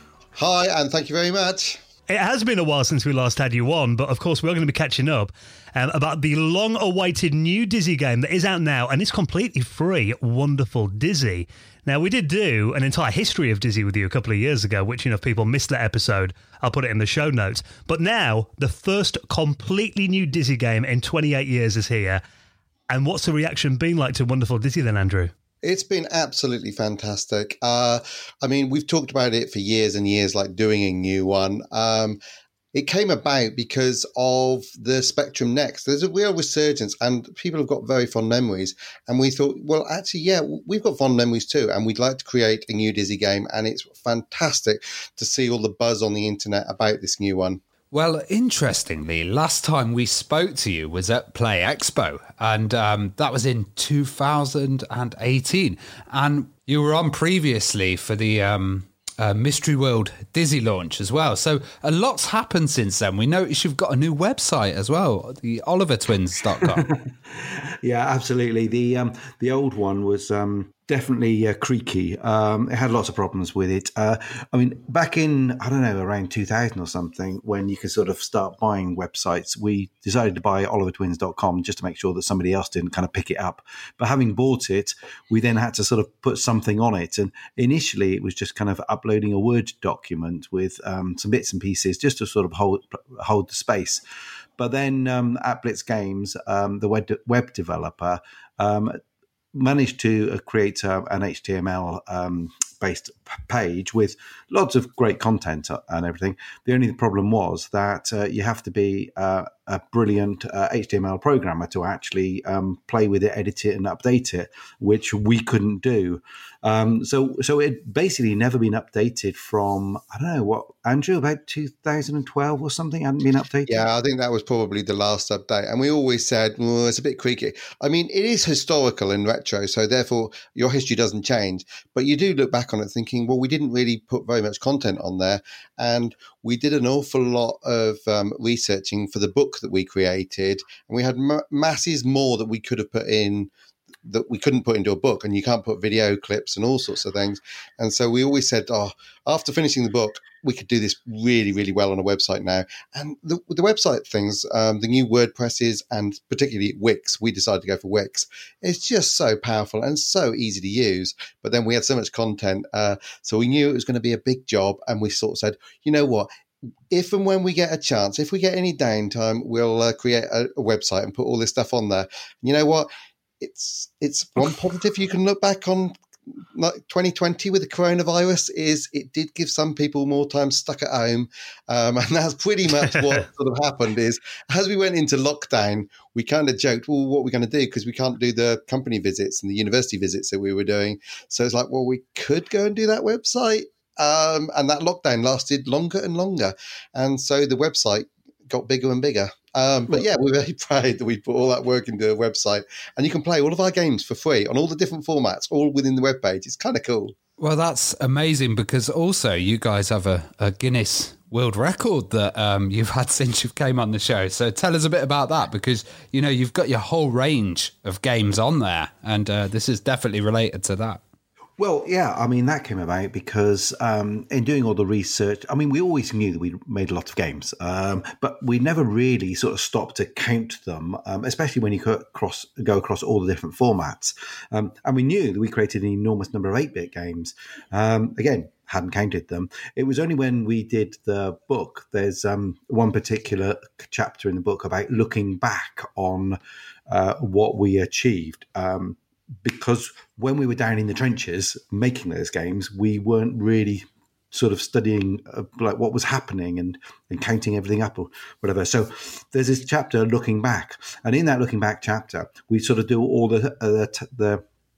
Hi, and thank you very much. It has been a while since we last had you on, but of course we're going to be catching up um, about the long-awaited new Dizzy game that is out now, and it's completely free. Wonderful Dizzy. Now, we did do an entire history of Dizzy with you a couple of years ago, which, you know, if people missed that episode, I'll put it in the show notes. But now, the first completely new Dizzy game in twenty-eight years is here. And what's the reaction been like to Wonderful Dizzy then, Andrew? It's been absolutely fantastic. Uh, I mean, we've talked about it for years and years, like doing a new one. Um, it came about because of the Spectrum Next. There's a real resurgence and people have got very fond memories. And we thought, well, actually, yeah, we've got fond memories too. And we'd like to create a new Dizzy game. And it's fantastic to see all the buzz on the internet about this new one. Well, interestingly, last time we spoke to you was at Play Expo, and um, that was in two thousand eighteen. And you were on previously for the um, uh, Mystery World Dizzy launch as well. So a lot's happened since then. We noticed you've got a new website as well, the oliver twins dot com. Yeah, absolutely. The um, the old one was um, definitely uh, creaky. Um, it had lots of problems with it. Uh, I mean, back in, I don't know, around two thousand or something, when you could sort of start buying websites, we decided to buy oliver twins dot com just to make sure that somebody else didn't kind of pick it up. But having bought it, we then had to sort of put something on it. And initially, it was just kind of uploading a Word document with um, some bits and pieces just to sort of hold, hold the space. But then um, at Blitz Games, um, the web, de- web developer um, managed to create uh, an H T M L um, based page with lots of great content and everything. The only problem was that uh, you have to be uh, a brilliant uh, H T M L programmer to actually um, play with it, edit it, and update it, which we couldn't do. Um, so, so it basically never been updated from, I don't know what, Andrew, about two thousand twelve or something, hadn't been updated. Yeah, I think that was probably the last update. And we always said, well, it's a bit creaky. I mean, it is historical and retro, so therefore your history doesn't change. But you do look back on it thinking, well, we didn't really put very much content on there. And we did an awful lot of um, researching for the book that we created. And we had m- masses more that we could have put in that we couldn't put into a book, and you can't put video clips and all sorts of things. And so we always said, oh, after finishing the book, we could do this really, really well on a website now. And the, the website things, um, the new WordPresses and particularly Wix, we decided to go for Wix. It's just so powerful and so easy to use. But then we had so much content. Uh, so we knew it was going to be a big job. And we sort of said, you know what? If and when we get a chance, if we get any downtime, we'll uh, create a, a website and put all this stuff on there. And you know what? It's it's one positive you can look back on twenty twenty with the coronavirus is it did give some people more time stuck at home. Um, and that's pretty much what sort of happened is as we went into lockdown, we kind of joked, well, what are we going to do? Because we can't do the company visits and the university visits that we were doing. So it's like, well, we could go and do that website. Um, and that lockdown lasted longer and longer. And so the website got bigger and bigger. Um, but yeah, we're very proud that we put all that work into a website, and you can play all of our games for free on all the different formats, all within the webpage. It's kind of cool. Well, that's amazing because also you guys have a, a Guinness World Record that um, you've had since you came on the show. So tell us a bit about that because, you know, you've got your whole range of games on there, and uh, this is definitely related to that. Well, yeah, I mean, that came about because um, in doing all the research, I mean, we always knew that we made a lot of games, um, but we never really sort of stopped to count them, um, especially when you go across, go across all the different formats. Um, and we knew that we created an enormous number of eight-bit games. Um, again, hadn't counted them. It was only when we did the book, there's um, one particular chapter in the book about looking back on uh, what we achieved. Um Because when we were down in the trenches making those games, we weren't really sort of studying uh, like what was happening and, and counting everything up or whatever. So there's this chapter looking back, and in that looking back chapter, we sort of do all the uh, the, the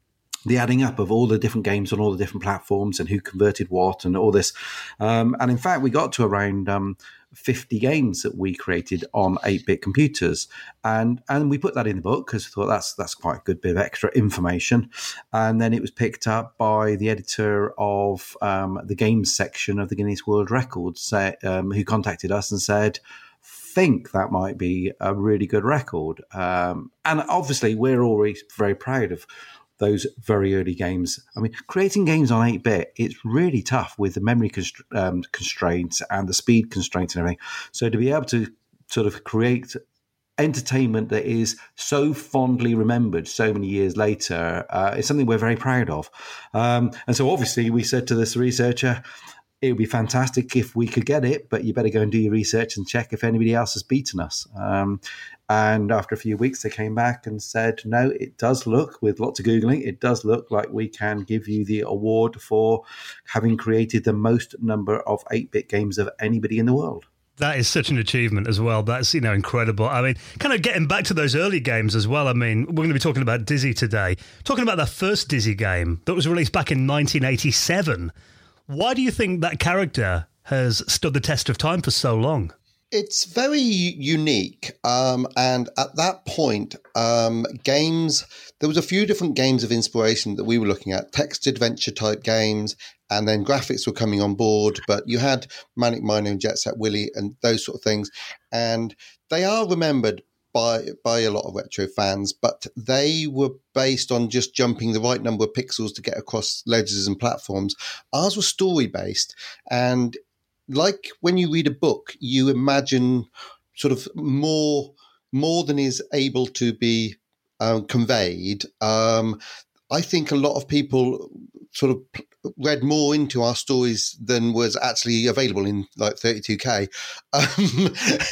the adding up of all the different games on all the different platforms and who converted what and all this. Um, and in fact, we got to around um, fifty games that we created on eight-bit computers. And and we put that in the book because we thought that's that's quite a good bit of extra information. And then it was picked up by the editor of um, the games section of the Guinness World Records, say, um, who contacted us and said, think that might be a really good record. Um, and obviously, we're always very proud of those very early games. I mean, creating games on eight-bit, it's really tough with the memory const- um, constraints and the speed constraints and everything. So to be able to sort of create entertainment that is so fondly remembered so many years later uh, is something we're very proud of. Um, and so obviously we said to this researcher, it would be fantastic if we could get it, but you better go and do your research and check if anybody else has beaten us. Um, and after a few weeks, they came back and said, no, it does look, with lots of Googling, it does look like we can give you the award for having created the most number of eight-bit games of anybody in the world. That is such an achievement as well. That's, you know, incredible. I mean, kind of getting back to those early games as well. I mean, we're going to be talking about Dizzy today. Talking about that first Dizzy game that was released back in nineteen eighty-seven. Why do you think that character has stood the test of time for so long? It's very unique. Um, and at that point, um, games, there was a few different games of inspiration that we were looking at, text adventure type games, and then graphics were coming on board. But you had Manic Miner and Jet Set Willy and those sort of things. And they are remembered by by a lot of retro fans, but they were based on just jumping the right number of pixels to get across ledgers and platforms. Ours was story based, and like when you read a book, you imagine sort of more more than is able to be um, conveyed. Um, I think a lot of people sort of read more into our stories than was actually available in like thirty-two K. Um,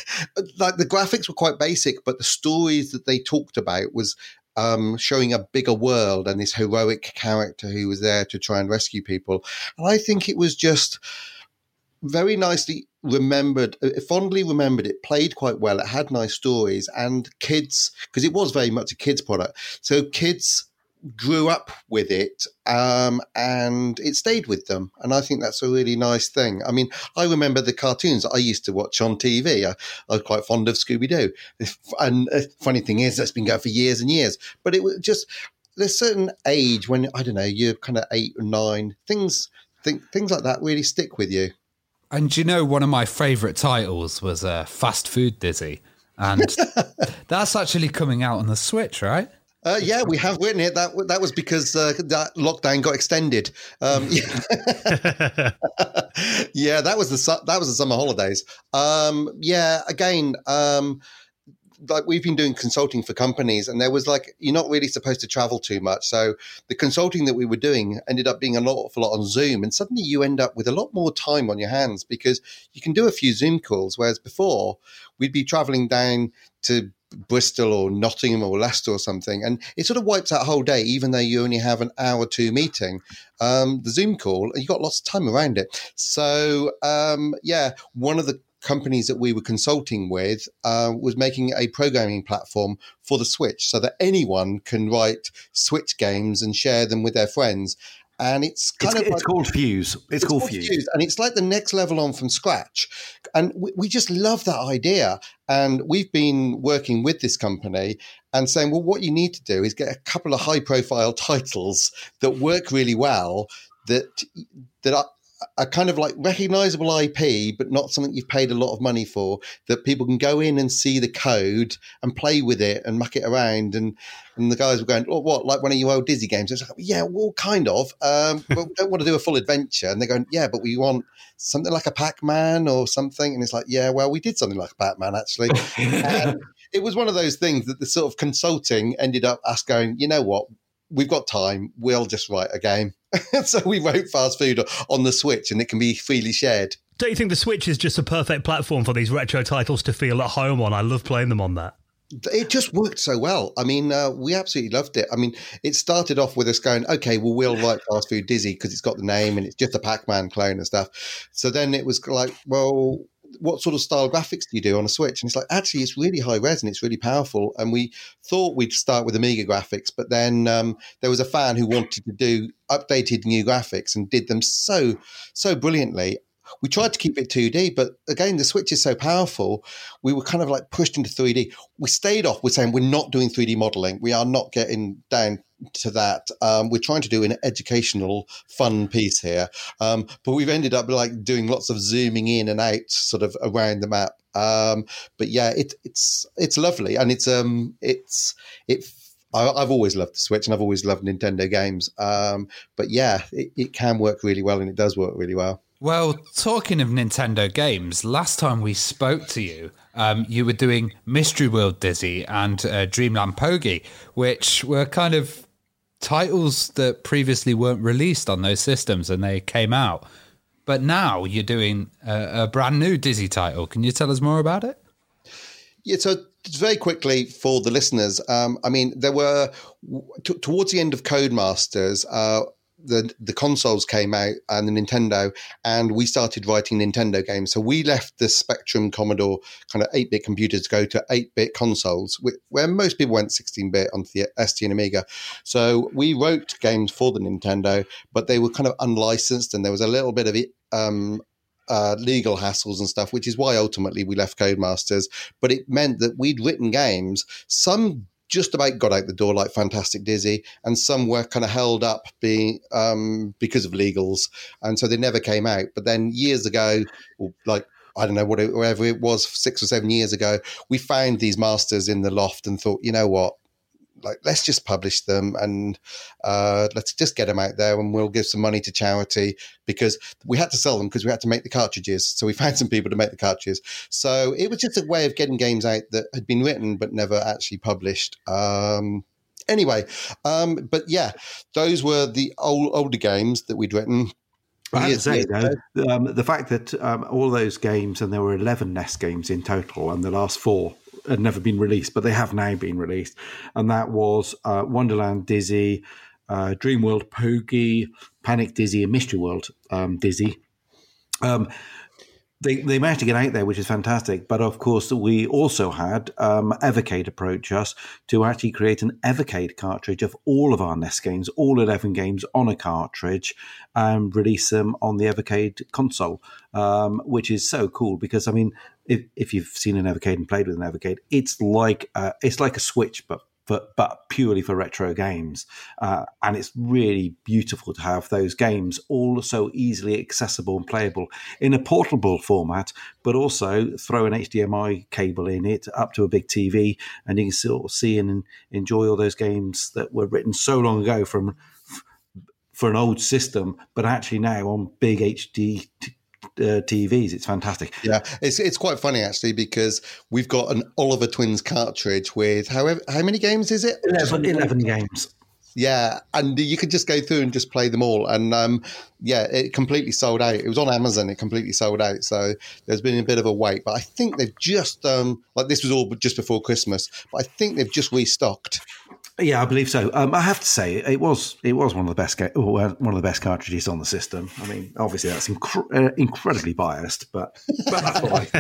like the graphics were quite basic, but the stories that they talked about was um, showing a bigger world and this heroic character who was there to try and rescue people. And I think it was just very nicely remembered, fondly remembered. It played quite well. It had nice stories, and kids, because it was very much a kids product. So kids grew up with it, um, and it stayed with them. And I think that's a really nice thing. I mean, I remember the cartoons I used to watch on T V. I, I was quite fond of Scooby-Doo. And the funny thing is, that's been going for years and years. But it was just, there's a certain age when, I don't know, you're kind of eight or nine, things, th- things like that really stick with you. And you know, one of my favourite titles was uh, Fast Food Dizzy. And that's actually coming out on the Switch, right? Uh, yeah, we have written it. That that was because uh, that lockdown got extended. Um, yeah. yeah, that was the su- that was the summer holidays. Um, yeah, again, um, like we've been doing consulting for companies, and there was like you're not really supposed to travel too much. So the consulting that we were doing ended up being a lot, a lot on Zoom, and suddenly you end up with a lot more time on your hands because you can do a few Zoom calls, whereas before we'd be traveling down to Bristol or Nottingham or Leicester or something, and it sort of wipes out a whole day, even though you only have an hour or two meeting. Um, the Zoom call, and you've got lots of time around it. So, um, yeah, one of the companies that we were consulting with uh, was making a programming platform for the Switch so that anyone can write Switch games and share them with their friends. And it's kind it's, of it's like, called Fuse. It's, it's called, called Fuse. Fuse. And it's like the next level on from scratch. And we, we just love that idea. And we've been working with this company and saying, well, what you need to do is get a couple of high profile titles that work really well, that that are, are kind of like recognizable I P, but not something you've paid a lot of money for, that people can go in and see the code and play with it and muck it around. And, and the guys were going, oh, what, like one of your old Dizzy games? It's like, yeah, well, kind of. Um, but we don't want to do a full adventure. And they're going, yeah, but we want something like a Pac-Man or something. And it's like, yeah, well, we did something like a Pac-Man, actually. And it was one of those things that the sort of consulting ended up us going, you know what? We've got time. We'll just write a game. So we wrote Fast Food on the Switch, and it can be freely shared. Don't you think the Switch is just a perfect platform for these retro titles to feel at home on? I love playing them on that. It just worked so well. I mean, uh, we absolutely loved it. I mean, it started off with us going, okay, well, we'll write Fast Food Dizzy because it's got the name and it's just a Pac-Man clone and stuff. So then it was like, well, what sort of style graphics do you do on a Switch? And it's like, actually, it's really high res and it's really powerful. And we thought we'd start with Amiga graphics, but then um, there was a fan who wanted to do updated new graphics and did them so, so brilliantly. We tried to keep it two D, but again, the Switch is so powerful, we were kind of like pushed into three D. We stayed off. We're saying we're not doing three D modeling. We are not getting down to that. Um, we're trying to do an educational, fun piece here. Um, but we've ended up like doing lots of zooming in and out sort of around the map. Um, but yeah, it, it's it's lovely. And it's um it's it I've always loved the Switch and I've always loved Nintendo games. Um, but yeah, it, it can work really well and it does work really well. Well, talking of Nintendo games, last time we spoke to you, um, you were doing Mystery World Dizzy and uh, Dreamland Pogi, which were kind of titles that previously weren't released on those systems and they came out. But now you're doing a, a brand new Dizzy title. Can you tell us more about it? Yeah, so very quickly for the listeners, um, I mean, there were, t- towards the end of Codemasters, uh, the the consoles came out and the Nintendo, and we started writing Nintendo games. So we left the Spectrum Commodore kind of eight-bit computers to go to eight-bit consoles, where most people went sixteen-bit onto the S T and Amiga. So we wrote games for the Nintendo, but they were kind of unlicensed, and there was a little bit of it. Um, Uh, legal hassles and stuff, which is why ultimately we left Codemasters. But it meant that we'd written games, some just about got out the door like Fantastic Dizzy, and some were kind of held up being um, because of legals, and so they never came out. But then years ago, or like I don't know what it, whatever it was, six or seven years ago, we found these masters in the loft and thought, you know what? Like, let's just publish them and uh, let's just get them out there and we'll give some money to charity, because we had to sell them because we had to make the cartridges. So we found some people to make the cartridges. So it was just a way of getting games out that had been written but never actually published. Um, anyway, um, but yeah, those were the old, older games that we'd written. I have to say, though, um, the fact that um, all those games, and there were eleven N E S games in total, and the last four had never been released, but they have now been released. And that was uh, Wonderland Dizzy, uh, Dream World Pogi, Panic Dizzy, and Mystery World um, Dizzy. Um, they, they managed to get out there, which is fantastic. But of course, we also had um, Evercade approach us to actually create an Evercade cartridge of all of our N E S games, all eleven games on a cartridge, and release them on the Evercade console, um, which is so cool because, I mean, if, if you've seen an Evercade and played with an Evercade, it's like uh, it's like a Switch, but but, but purely for retro games. Uh, and it's really beautiful to have those games all so easily accessible and playable in a portable format, but also throw an H D M I cable in it up to a big T V, and you can still see and enjoy all those games that were written so long ago from for an old system, but actually now on big H D t- Uh, T Vs. It's fantastic. Yeah, it's it's quite funny actually, because we've got an Oliver Twins cartridge with however how many games is it? eleven, eleven games. Yeah, and you could just go through and just play them all. And um, yeah, it completely sold out. It was on Amazon. It completely sold out. So there's been a bit of a wait. But I think they've just, um, like this was all just before Christmas, but I think they've just restocked. Yeah, I believe so. Um, I have to say, it was it was one of the best ga- one of the best cartridges on the system. I mean, obviously that's inc- uh, incredibly biased, but, but that's what I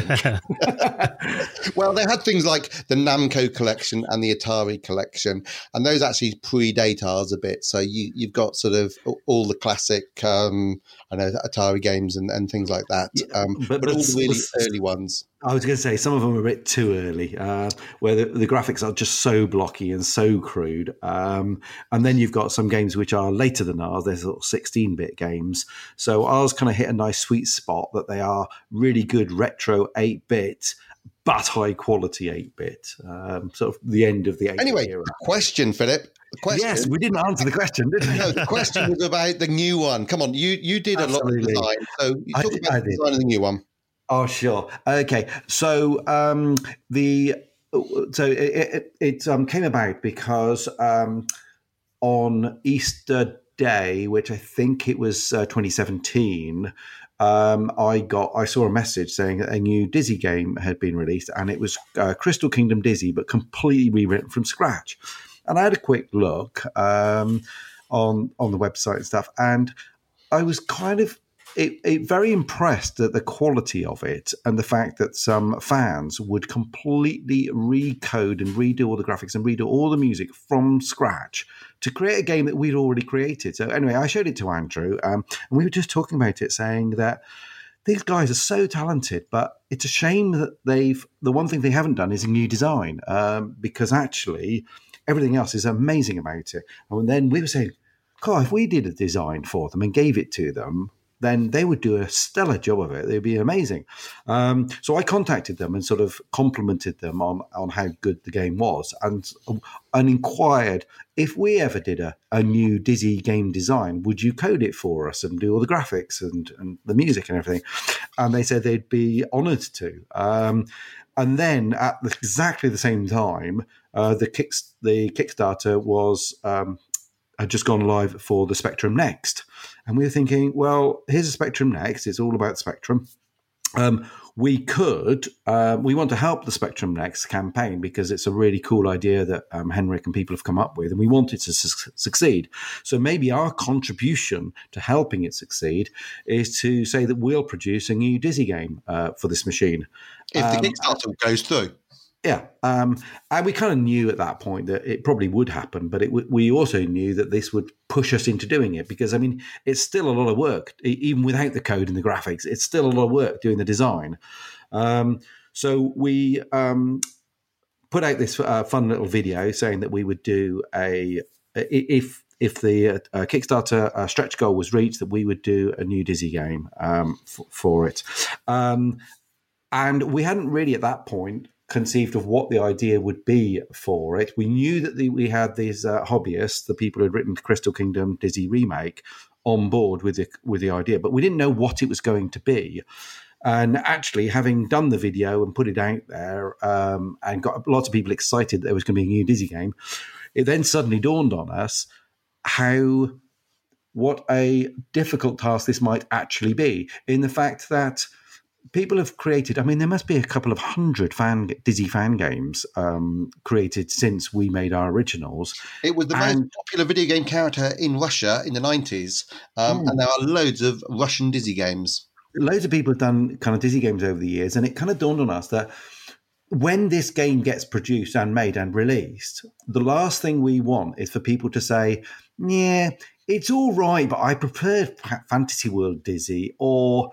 think. Well, they had things like the Namco collection and the Atari collection, and those actually predate ours a bit. So you, you've got sort of all the classic, um, I know, Atari games and, and things like that, um, but, but, but all the really but, early ones. I was going to say some of them are a bit too early, uh, where the, the graphics are just so blocky and so crude. Um, and then you've got some games which are later than ours. They're sort of sixteen-bit games. So ours kind of hit a nice sweet spot that they are really good retro eight-bit, but high-quality eight-bit. Um, sort of the end of the eight-bit anyway, era. Question, Philip. Question. Yes, we didn't answer the question, did we? No, the question was about the new one. Come on, you you did Absolutely. a lot of design. So you talk I, about I the did. design of the new one. Oh, sure. Okay. So um, the so it, it, it um, came about because um, on Easter Day, which I think it was uh, twenty seventeen, um, I got I saw a message saying that a new Dizzy game had been released, and it was uh, Crystal Kingdom Dizzy, but completely rewritten from scratch. And I had a quick look um, on on the website and stuff, and I was kind of it, it very impressed at the quality of it and the fact that some fans would completely recode and redo all the graphics and redo all the music from scratch to create a game that we'd already created. So anyway, I showed it to Andrew, um, and we were just talking about it, saying that these guys are so talented, but it's a shame that they've, the one thing they haven't done is a new design, um, because actually everything else is amazing about it. And then we were saying, God, if we did a design for them and gave it to them, then they would do a stellar job of it. They'd be amazing. Um, so I contacted them and sort of complimented them on, on how good the game was, and and inquired, if we ever did a, a new Dizzy game design, would you code it for us and do all the graphics and, and the music and everything? And they said they'd be honoured to. Um, and then at exactly the same time, uh, the, kick, the Kickstarter was... Um, had just gone live for the Spectrum Next. And we were thinking, well, here's a Spectrum Next. It's all about Spectrum. Um, we could, uh, we want to help the Spectrum Next campaign because it's a really cool idea that um, Henrik and people have come up with, and we want it to su- succeed. So maybe our contribution to helping it succeed is to say that we'll produce a new Dizzy game uh, for this machine. If the um, Kickstarter goes through. Yeah, um, and we kind of knew at that point that it probably would happen, but it, we also knew that this would push us into doing it because, I mean, it's still a lot of work, even without the code and the graphics. It's still a lot of work doing the design. Um, so we um, put out this uh, fun little video saying that we would do a if if the uh, Kickstarter uh, stretch goal was reached, that we would do a new Dizzy game um, for, for it, um, and we hadn't really at that point conceived of what the idea would be for it. We knew that the, we had these uh, hobbyists, the people who had written Crystal Kingdom Dizzy Remake, on board with the, with the idea, but we didn't know what it was going to be. And actually, having done the video and put it out there um, and got lots of people excited that there was going to be a new Dizzy game, it then suddenly dawned on us how what a difficult task this might actually be, in the fact that people have created, I mean, there must be a couple of hundred fan Dizzy fan games um, created since we made our originals. It was the and, most popular video game character in Russia in the nineties, um, mm. and there are loads of Russian Dizzy games. Loads of people have done kind of Dizzy games over the years, and it kind of dawned on us that when this game gets produced and made and released, the last thing we want is for people to say, yeah, it's all right, but I prefer Fantasy World Dizzy, or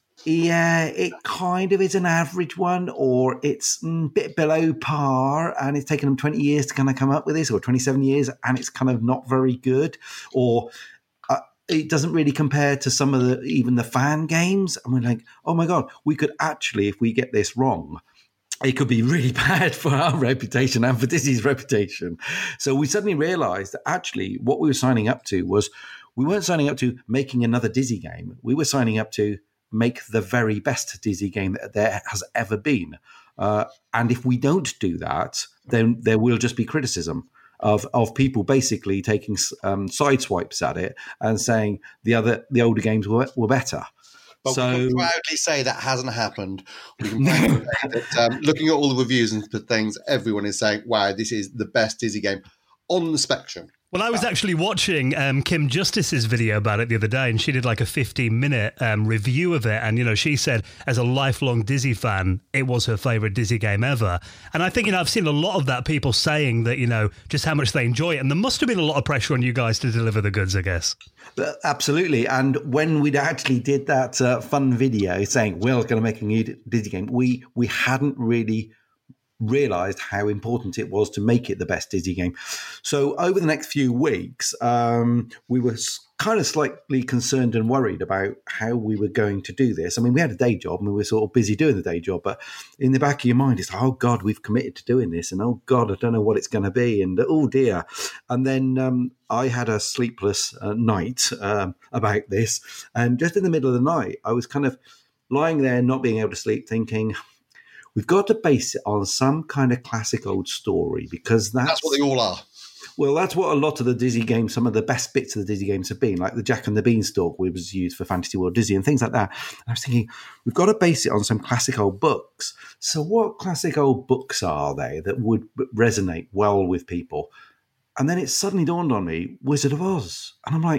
yeah, it kind of is an average one, or it's a bit below par and it's taken them twenty years to kind of come up with this, or twenty-seven years and it's kind of not very good, or uh, it doesn't really compare to some of the, even the fan games. And we're like, oh my God, we could actually, if we get this wrong, it could be really bad for our reputation and for Dizzy's reputation. So we suddenly realized that actually what we were signing up to was, we weren't signing up to making another Dizzy game. We were signing up to make the very best Dizzy game that there has ever been. Uh, and if we don't do that, then there will just be criticism of of people basically taking um, side swipes at it and saying the other the older games were, were better. But so, we can proudly say that hasn't happened. We can proudly say that um, looking at all the reviews and things, everyone is saying, wow, this is the best Dizzy game on the Spectrum. Well, I was actually watching um, Kim Justice's video about it the other day, and she did like a fifteen minute um, review of it. And, you know, she said as a lifelong Dizzy fan, it was her favourite Dizzy game ever. And I think, you know, I've seen a lot of that, people saying that, you know, just how much they enjoy it. And there must have been a lot of pressure on you guys to deliver the goods, I guess. Absolutely. And when we actually did that uh, fun video saying, we're going to make a new Dizzy game, we, we hadn't really realized how important it was to make it the best Dizzy game. So over the next few weeks, um, we were kind of slightly concerned and worried about how we were going to do this. I mean, we had a day job and we were sort of busy doing the day job, but in the back of your mind, it's, oh God, we've committed to doing this. And oh God, I don't know what it's going to be. And oh dear. And then um, I had a sleepless uh, night um, about this. And just in the middle of the night, I was kind of lying there, not being able to sleep, thinking, we've got to base it on some kind of classic old story, because that's, that's what they all are. Well, that's what a lot of the Dizzy games, some of the best bits of the Dizzy games have been, like the Jack and the Beanstalk, which was used for Fantasy World Dizzy and things like that. And I was thinking, we've got to base it on some classic old books. So what classic old books are they that would resonate well with people? And then it suddenly dawned on me, Wizard of Oz. And I'm like,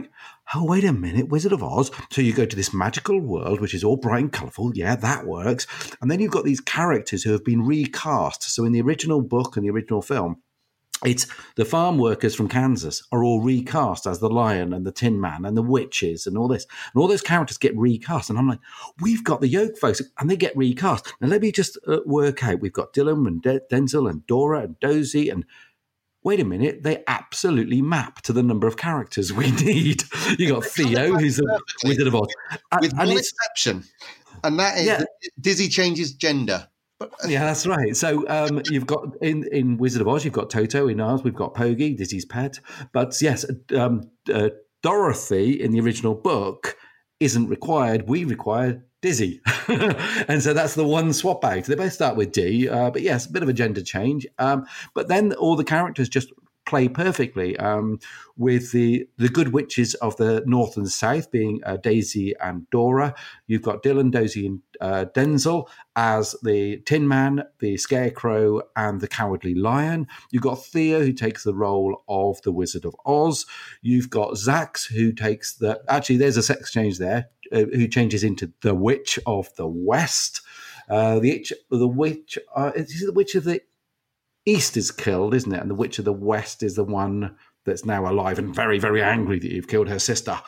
oh, wait a minute, Wizard of Oz. So you go to this magical world, which is all bright and colourful. Yeah, that works. And then you've got these characters who have been recast. So in the original book and the original film, it's the farm workers from Kansas are all recast as the Lion and the Tin Man and the witches and all this. And all those characters get recast. And I'm like, we've got the Yoke folks and they get recast. Now, let me just uh, work out. We've got Dylan and De- Denzel and Dora and Dozy and wait a minute, they absolutely map to the number of characters we need. You got Theo, who's a Wizard of Oz. And, With and one it's, exception. And that is Yeah. that Dizzy changes gender. But, yeah, that's right. So um, you've got in, in Wizard of Oz, you've got Toto. In ours, we've got Pogie, Dizzy's pet. But yes, um, uh, Dorothy in the original book isn't required. We require Dizzy. And so that's the one swap out. They both start with D, uh, but yes, a bit of a gender change. Um, but then all the characters just play perfectly um, with the the good witches of the north and the south being uh, Daisy and Dora. You've got Dylan, Dozy and uh, Denzel as the Tin Man, the Scarecrow and the Cowardly Lion. You've got Theo who takes the role of the Wizard of Oz. You've got Zax who takes the... Actually, there's a sex change there, uh, who changes into the Witch of the West. Uh, the, itch, the Witch... Uh, is it the Witch of the East is killed, isn't it? And the Witch of the West is the one that's now alive and very, very angry that you've killed her sister.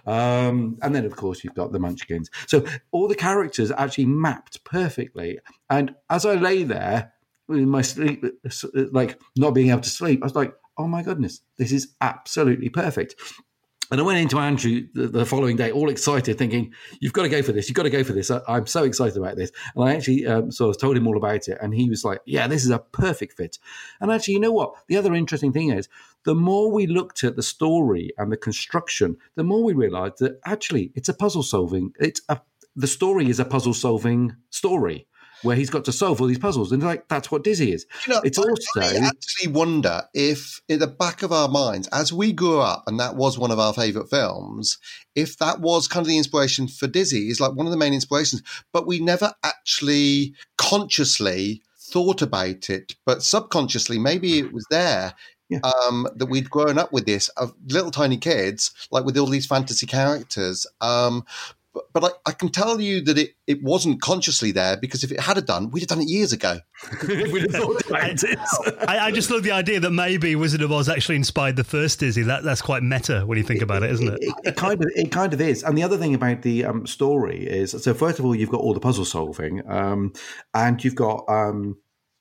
Um, and then, of course, you've got the Munchkins. So all the characters actually mapped perfectly. And as I lay there in my sleep, like not being able to sleep, I was like, oh my goodness, this is absolutely perfect. And I went into Andrew the, the following day, all excited, thinking, you've got to go for this. You've got to go for this. I, I'm so excited about this. And I actually um, sort of told him all about it. And he was like, yeah, this is a perfect fit. And actually, you know what? The other interesting thing is, the more we looked at the story and the construction, the more we realized that actually it's a puzzle solving. It's a, the story is a puzzle solving story, where he's got to solve all these puzzles. And like, that's what Dizzy is. You know, it's I, also... I actually wonder if in the back of our minds, as we grew up, and that was one of our favourite films, if that was kind of the inspiration for Dizzy, is like one of the main inspirations, but we never actually consciously thought about it, but subconsciously, maybe it was there. Yeah. Um, that we'd grown up with this, of little tiny kids, like with all these fantasy characters. Um, But, but I, I can tell you that it, it wasn't consciously there, because if it had done, we'd have done it years ago. We'd have thought about it. I, I just love the idea that maybe Wizard of Oz actually inspired the first Dizzy. That that's quite meta when you think about it, isn't it? It, it, it kind of it kind of is. And the other thing about the um, story is, so first of all, you've got all the puzzle solving, um, and you've got um,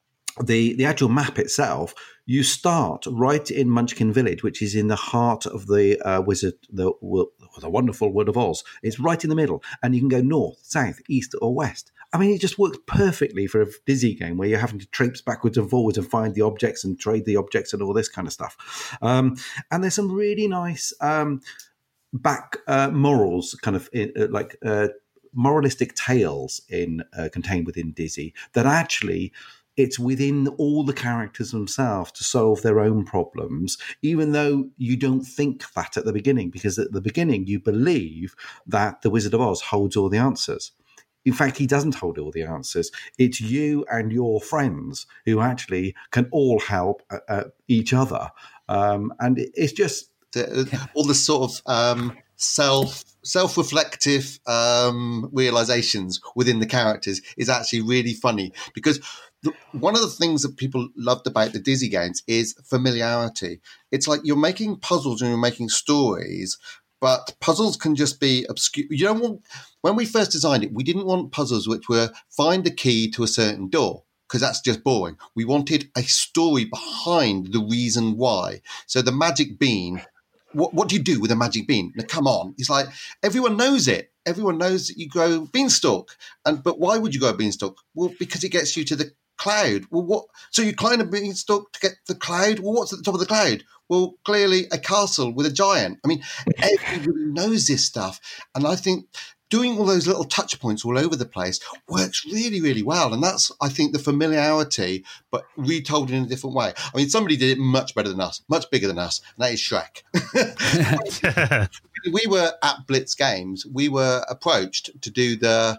the the actual map itself. You start right in Munchkin Village, which is in the heart of the uh, Wizard, the the wonderful World of Oz. It's right in the middle, and you can go north, south, east, or west. I mean, it just works perfectly for a Dizzy game where you're having to traipse backwards and forwards and find the objects and trade the objects and all this kind of stuff. Um, and there's some really nice um, back uh, morals, kind of in, uh, like uh, moralistic tales in uh, contained within Dizzy that actually. It's within all the characters themselves to solve their own problems, even though you don't think that at the beginning, because at the beginning you believe that the Wizard of Oz holds all the answers. In fact, he doesn't hold all the answers. It's you and your friends who actually can all help uh, uh, each other. Um, and it, it's just... The, all the sort of um, self... self-reflective um, realizations within the characters is actually really funny, because the, one of the things that people loved about the Dizzy games is familiarity. It's like you're making puzzles and you're making stories, but puzzles can just be obscure. You don't want, when we first designed it, we didn't want puzzles which were find the key to a certain door, because that's just boring. We wanted a story behind the reason why. So the magic bean, What, what do you do with a magic bean? Now, come on. It's like, everyone knows it. Everyone knows that you grow beanstalk. And But why would you grow a beanstalk? Well, because it gets you to the cloud. Well, what? So you climb a beanstalk to get to the cloud? Well, what's at the top of the cloud? Well, clearly a castle with a giant. I mean, everybody knows this stuff. And I think doing all those little touch points all over the place works really, really well. And that's, I think, the familiarity, but retold in a different way. I mean, somebody did it much better than us, much bigger than us, and that is Shrek. We were at Blitz Games. We were approached to do the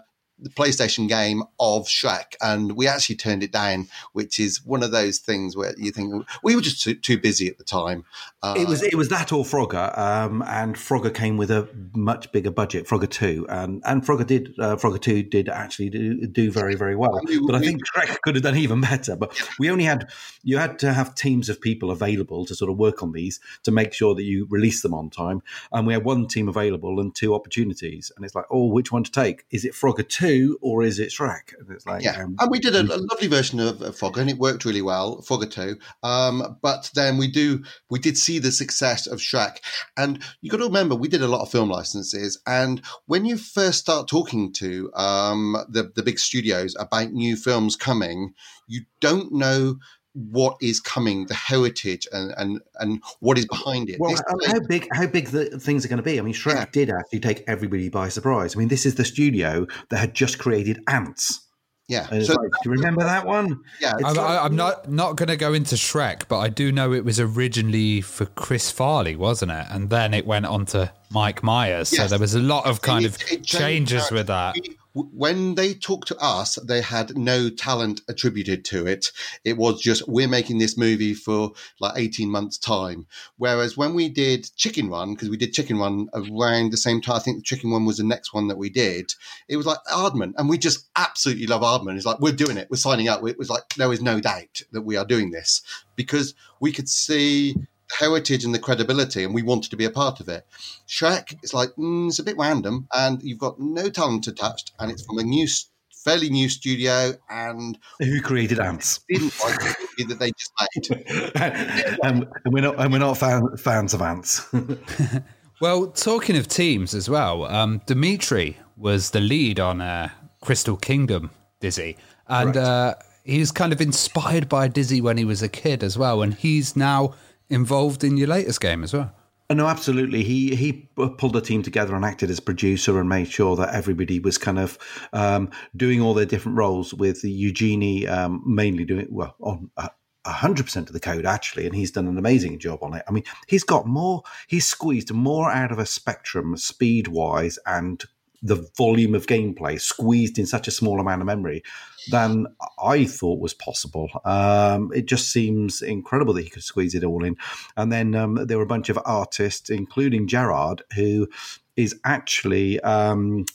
the PlayStation game of Shrek, and we actually turned it down, which is one of those things where you think we were just too, too busy at the time. Uh, it was it was that or Frogger, um, and Frogger came with a much bigger budget, Frogger two, and and Frogger did uh, Frogger two did actually do, do very very well. But I think Shrek could have done even better. But we only had you had to have teams of people available to sort of work on these to make sure that you release them on time, and we had one team available and two opportunities, and it's like, oh, which one to take? Is it Frogger two or is it Shrek? And it's like, yeah, um, and we did a, a lovely version of, of Frogger, and it worked really well, Frogger two. Um, but then we do we did see the success of Shrek, and you got to remember we did a lot of film licenses, and when you first start talking to um, the the big studios about new films coming, you don't know what is coming, the heritage, and and, and what is behind it. Well, This how, how big how big the things are going to be? I mean, Shrek Yeah. did actually take everybody by surprise. I mean, this is the studio that had just created Ants. yeah. And it's So like, do you remember that one? yeah, It's I'm, like- I'm not not going to go into Shrek, but I do know it was originally for Chris Farley, wasn't it? And then it went on to Mike Myers. So Yes. there was a lot of kind It- of it changed changes character. with that. We- When they talked to us, they had no talent attributed to it. It was just, we're making this movie for like eighteen months' time. Whereas when we did Chicken Run, because we did Chicken Run around the same time, I think the Chicken Run was the next one that we did, it was like Aardman. And we just absolutely love Aardman. It's like, we're doing it. We're signing up. It was like, there is no doubt that we are doing this because we could see heritage and the credibility, and we wanted to be a part of it. Shrek, it's like mm, it's a bit random, and you've got no talent attached, and it's from a new, fairly new studio, and Who created Ants? didn't like the movie that they just made. and, and we're not and we're not fan, fans of Ants. Well, talking of teams as well, um, Dimitri was the lead on uh, Crystal Kingdom, Dizzy. And uh, he was kind of inspired by Dizzy when he was a kid as well. And he's now involved in your latest game as well. No, absolutely. He he pulled the team together and acted as producer and made sure that everybody was kind of um, doing all their different roles. With the Eugenie um, mainly doing well on a hundred percent of the code actually, and he's done an amazing job on it. I mean, he's got more. He's squeezed more out of a Spectrum speed wise and the volume of gameplay squeezed in such a small amount of memory than I thought was possible. Um, it just seems incredible that he could squeeze it all in. And then um, there were a bunch of artists, including Gerard, who is actually um,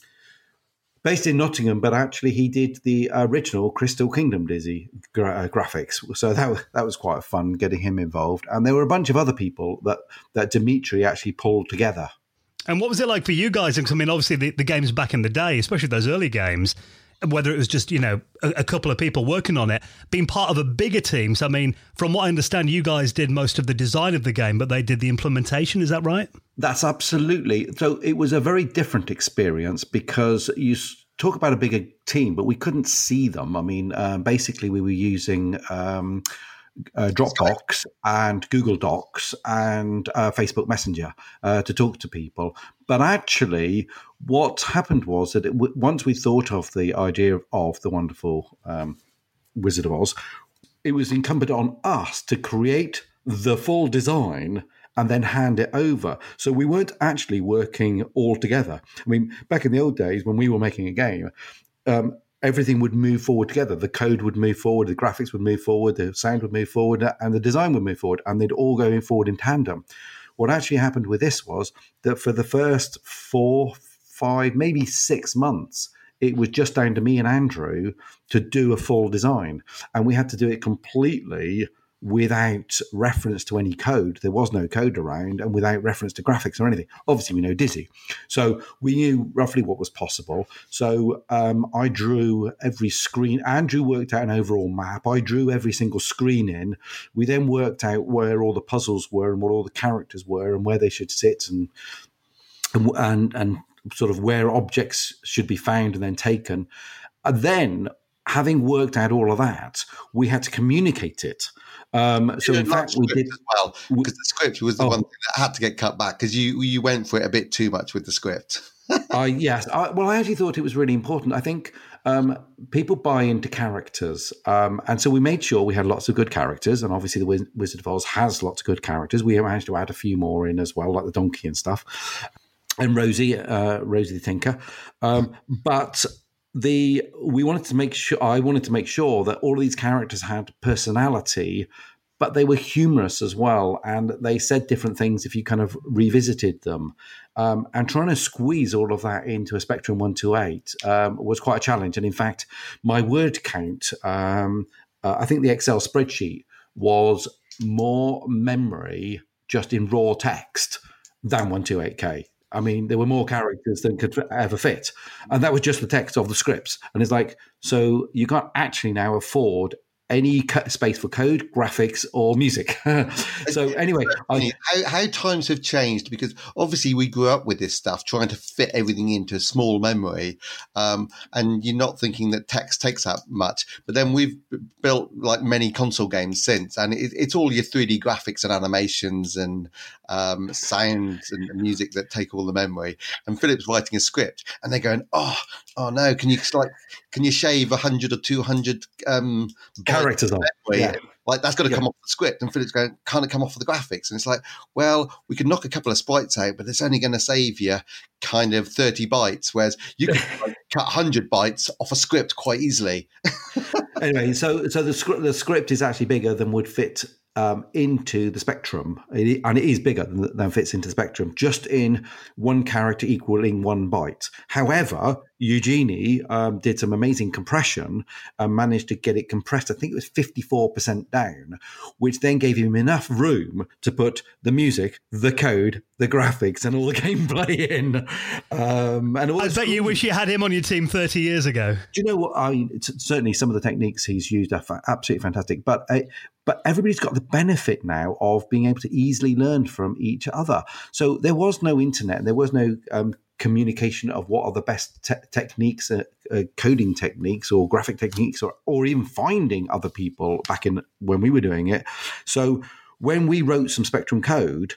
based in Nottingham, but actually he did the original Crystal Kingdom Dizzy gra- uh, graphics. So that was, that was quite fun getting him involved. And there were a bunch of other people that, that Dimitri actually pulled together. And what was it like for you guys? I mean, obviously the, the games back in the day, especially those early games, whether it was just, you know, a, a couple of people working on it, being part of a bigger team. So, I mean, from what I understand, you guys did most of the design of the game, but they did the implementation. Is that right? That's absolutely. So it was a very different experience because you talk about a bigger team, but we couldn't see them. I mean, uh, basically we were using um, uh, Dropbox and Google Docs and uh, Facebook Messenger uh, to talk to people. But actually what happened was that it, w- once we thought of the idea of, of the wonderful um, Wizard of Oz, it was incumbent on us to create the full design and then hand it over. So we weren't actually working all together. I mean, back in the old days when we were making a game, um, everything would move forward together. The code would move forward, the graphics would move forward, the sound would move forward, and the design would move forward, and they'd all go forward in tandem. What actually happened with this was that for the first four, five, maybe six months, it was just down to me and Andrew to do a full design. And we had to do it completely without reference to any code. There was no code around, and without reference to graphics or anything. Obviously, we know Dizzy. So we knew roughly what was possible. So um, I drew every screen. Andrew worked out an overall map. I drew every single screen in. We then worked out where all the puzzles were and what all the characters were and where they should sit and and and, and sort of where objects should be found and then taken. And then, having worked out all of that, we had to communicate it. Um, so in fact, we did as well, because the script was the Oh. one thing that had to get cut back because you you went for it a bit too much with the script. I yes. I, well, I actually thought it was really important. I think um, people buy into characters, um, and so we made sure we had lots of good characters. And obviously, the Wiz- Wizard of Oz has lots of good characters. We managed to add a few more in as well, like the donkey and stuff, and Rosie, uh, Rosie the Tinker. Um, but the we wanted to make sure I wanted to make sure that all of these characters had personality, but they were humorous as well, and they said different things if you kind of revisited them. Um, and trying to squeeze all of that into a Spectrum one twenty-eight um, was quite a challenge. And in fact, my word count, um, uh, I think the Excel spreadsheet was more memory just in raw text than one twenty-eight K. I mean, there were more characters than could ever fit. And that was just the text of the scripts. And it's like, so you can't actually now afford any space for code, graphics, or music. So anyway, I, how, how times have changed, because obviously we grew up with this stuff, trying to fit everything into a small memory, um, and you're not thinking that text takes up much. But then we've built like many console games since, and it, it's all your three D graphics and animations and um, sounds and music that take all the memory. And Philip's writing a script, and they're going, "Oh, oh no! Can you like, can you shave a hundred or two hundred um, characters on? Yeah. Like that's got to yeah. come off the script." And Philip's going, "Can't it come off of the graphics?" And it's like, well, we could knock a couple of sprites out, but it's only going to save you kind of thirty bytes, whereas you can like, cut one hundred bytes off a script quite easily. Anyway, so so the script the script is actually bigger than would fit um, into the Spectrum, it, and it is bigger than, than fits into the Spectrum, just in one character equaling one byte. However, Eugenie um, did some amazing compression and managed to get it compressed. I think it was fifty-four percent down, which then gave him enough room to put the music, the code, the graphics, and all the gameplay in. Um, and all I bet cool. you wish you had him on your team thirty years ago. Do you know what? I mean, it's, certainly some of the techniques he's used are fa- absolutely fantastic, but uh, but everybody's got the benefit now of being able to easily learn from each other. So there was no internet, there was no um, communication of what are the best te- techniques, uh, uh, coding techniques or graphic techniques, or or even finding other people back in when we were doing it. So when we wrote some Spectrum code,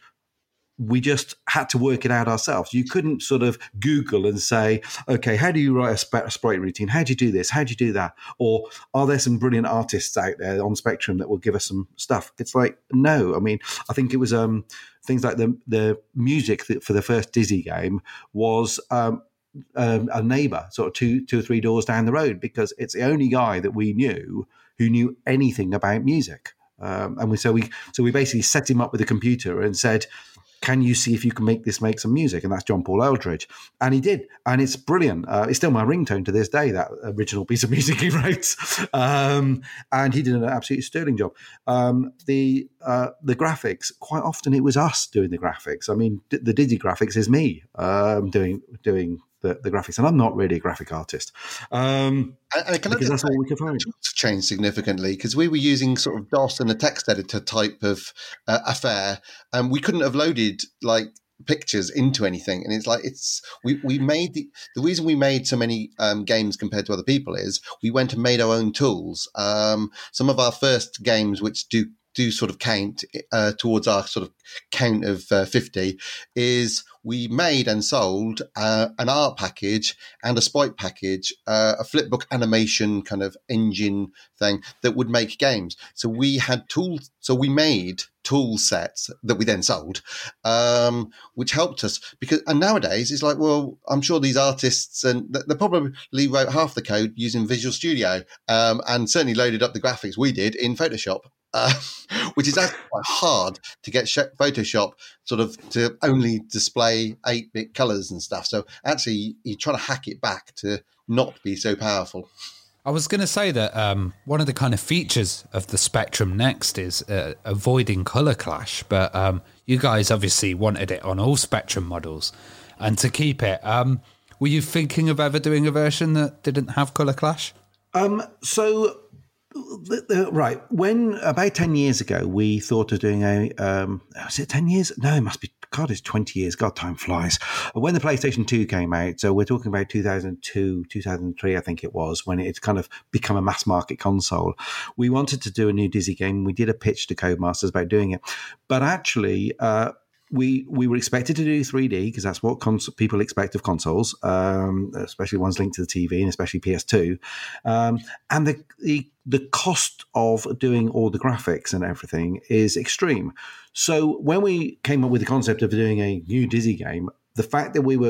we just had to work it out ourselves. You couldn't sort of Google and say, okay, how do you write a, sp- a sprite routine? How do you do this? How do you do that? Or are there some brilliant artists out there on Spectrum that will give us some stuff? It's like, no. I mean, I think it was um, things like the the music that for the first Dizzy game was um, um, a neighbor sort of two, two or three doors down the road, because it's the only guy that we knew who knew anything about music. Um, and we, so we so we basically set him up with a computer and said, can you see if you can make this make some music? And that's John Paul Eldridge. And he did. And it's brilliant. Uh, it's still my ringtone to this day, that original piece of music he wrote. Um, and he did an absolutely sterling job. Um, the uh, the graphics, quite often it was us doing the graphics. I mean, d- the Dizzy graphics is me um, doing doing the, the graphics. And I'm not really a graphic artist. Um, and, and because that's all we could find. Changed significantly, because we were using sort of DOS and a text editor type of uh, affair, and we couldn't have loaded like pictures into anything. And it's like it's we we made the the reason we made so many um, games compared to other people is we went and made our own tools. Um, some of our first games, which do do sort of count uh, towards our sort of count of uh, fifty, is we made and sold uh, an art package and a sprite package, uh, a flipbook animation kind of engine thing that would make games. So we had tools. So we made tool sets that we then sold, um, which helped us because, and nowadays it's like, well, I'm sure these artists, and they probably wrote half the code using Visual Studio, um, and certainly loaded up the graphics we did in Photoshop. Uh, which is actually quite hard to get Photoshop sort of to only display eight-bit colors and stuff. So actually, you're trying to hack it back to not be so powerful. I was going to say that um, one of the kind of features of the Spectrum Next is uh, avoiding color clash, but um, you guys obviously wanted it on all Spectrum models. And to keep it, um, were you thinking of ever doing a version that didn't have color clash? Um, so... The, the, right. When about ten years ago, we thought of doing a, um, was it ten years? No, it must be, God, it's twenty years. God, time flies. When the PlayStation two came out, so we're talking about two thousand two, two thousand three, I think it was, when it had kind of become a mass market console. We wanted to do a new Dizzy game. We did a pitch to Codemasters about doing it. But actually, uh, We we were expected to do three D because that's what cons- people expect of consoles, um, especially ones linked to the T V and especially P S two. Um, and the, the the cost of doing all the graphics and everything is extreme. So when we came up with the concept of doing a new Dizzy game, the fact that we were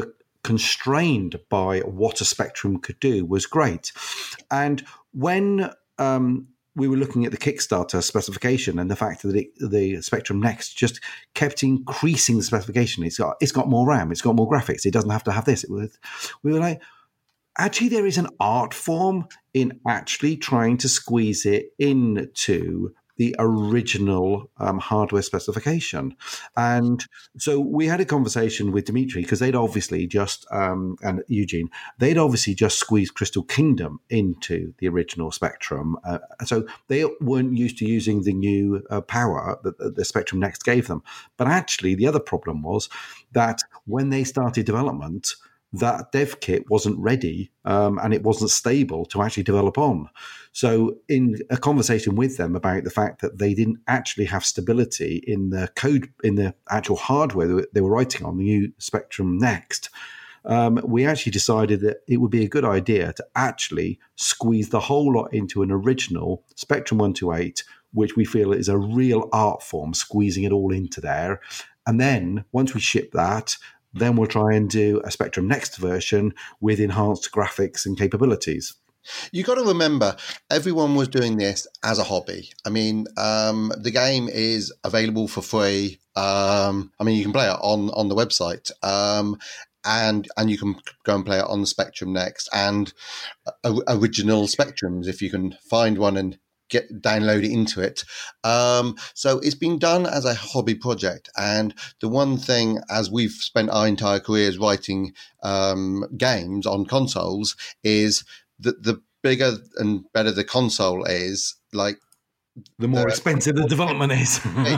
constrained by what a Spectrum could do was great. And when um, we were looking at the Kickstarter specification and the fact that it, the Spectrum Next just kept increasing the specification, it's got it's got more RAM, it's got more graphics, it doesn't have to have this. It was, we were like, actually, there is an art form in actually trying to squeeze it into the original um, hardware specification. And so we had a conversation with Dimitri, because they'd obviously just, um, and Eugene, they'd obviously just squeezed Crystal Kingdom into the original Spectrum. Uh, so they weren't used to using the new uh, power that the Spectrum Next gave them. But actually, the other problem was that when they started development, that dev kit wasn't ready um, and it wasn't stable to actually develop on. So in a conversation with them about the fact that they didn't actually have stability in the code, in the actual hardware that they were writing on, the new Spectrum Next, um, we actually decided that it would be a good idea to actually squeeze the whole lot into an original Spectrum one twenty-eight, which we feel is a real art form, squeezing it all into there. And then once we ship that, then we'll try and do a Spectrum Next version with enhanced graphics and capabilities. You got to remember, everyone was doing this as a hobby. I mean, um, the game is available for free. Um, I mean, you can play it on, on the website, um, and and you can go and play it on the Spectrum Next and uh, original Spectrums if you can find one and get download it into it. Um, so it's been done as a hobby project. And the one thing, as we've spent our entire careers writing um, games on consoles, is that the bigger and better the console is, like the more the, expensive the development is.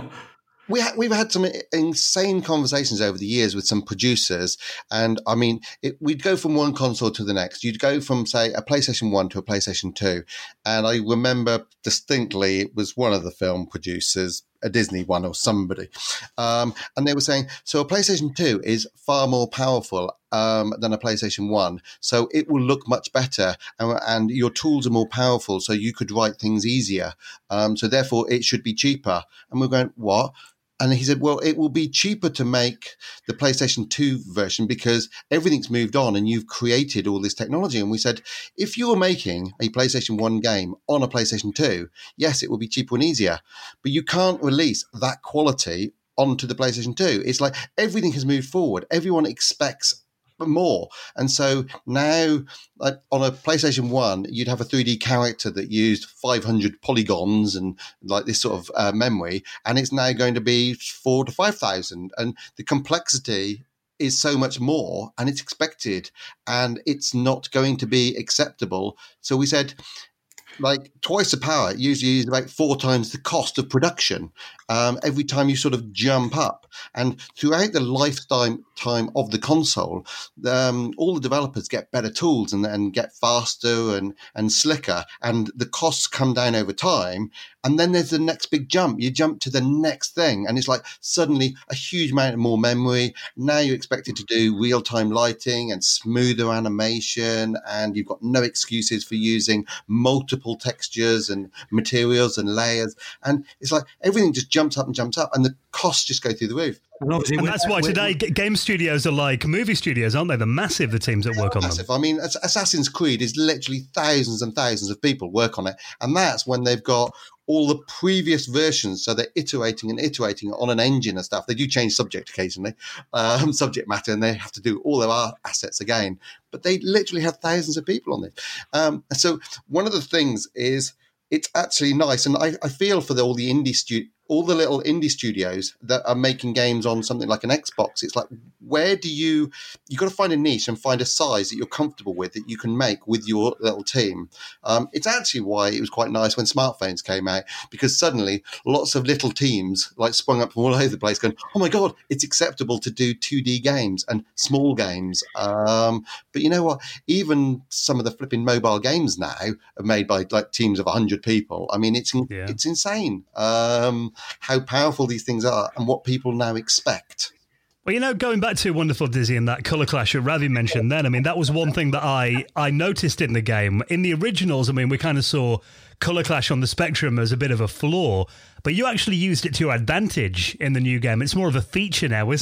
We ha- we've had some insane conversations over the years with some producers, and I mean, it, we'd go from one console to the next. You'd go from, say, a PlayStation one to a PlayStation two, and I remember distinctly it was one of the film producers, a Disney one or somebody, um, and they were saying, so a PlayStation two is far more powerful um, than a PlayStation one, so it will look much better, and, and your tools are more powerful, so you could write things easier, um, so therefore it should be cheaper. And we're going, what? And he said, well, it will be cheaper to make the PlayStation two version because everything's moved on and you've created all this technology. And we said, if you were making a PlayStation one game on a PlayStation two, yes, it will be cheaper and easier, but you can't release that quality onto the PlayStation two. It's like everything has moved forward. Everyone expects more. And so now, like on a PlayStation one, you'd have a three D character that used five hundred polygons and like this sort of uh, memory, and it's now going to be four to five thousand, and the complexity is so much more, and it's expected, and it's not going to be acceptable. So we said, like twice the power usually is about four times the cost of production um, every time you sort of jump up. And throughout the lifetime time of the console, um, all the developers get better tools and, and get faster and, and slicker, and the costs come down over time. And then there's the next big jump. You jump to the next thing, and it's like suddenly a huge amount of more memory. Now you're expected to do real-time lighting and smoother animation, and you've got no excuses for using multiple textures and materials and layers. And it's like everything just jumps up and jumps up, and the costs just go through the roof. And, and that's why today game studios are like movie studios, aren't they? They're massive, the teams that work on massive. them. I mean, Assassin's Creed is literally thousands and thousands of people work on it, and that's when they've got all the previous versions, so they're iterating and iterating on an engine and stuff. They do change subject occasionally, um, subject matter, and they have to do all their art assets again. But they literally have thousands of people on it. Um, so one of the things is it's actually nice, and I, I feel for the, all the indie stu- all the little indie studios that are making games on something like an Xbox. It's like, where do you, you've got to find a niche and find a size that you're comfortable with, that you can make with your little team. Um, it's actually why it was quite nice when smartphones came out, because suddenly lots of little teams like sprung up from all over the place going, oh my God, it's acceptable to do two D games and small games. Um, but you know what? Even some of the flipping mobile games now are made by like teams of one hundred people. I mean, it's, yeah. it's insane. Um, how powerful these things are and what people now expect. Well, you know, going back to Wonderful Dizzy and that colour clash that Ravi mentioned then, I mean, that was one thing that I, I noticed in the game. In the originals, I mean, we kind of saw colour clash on the Spectrum as a bit of a flaw, but you actually used it to your advantage in the new game. It's more of a feature now, isn't it?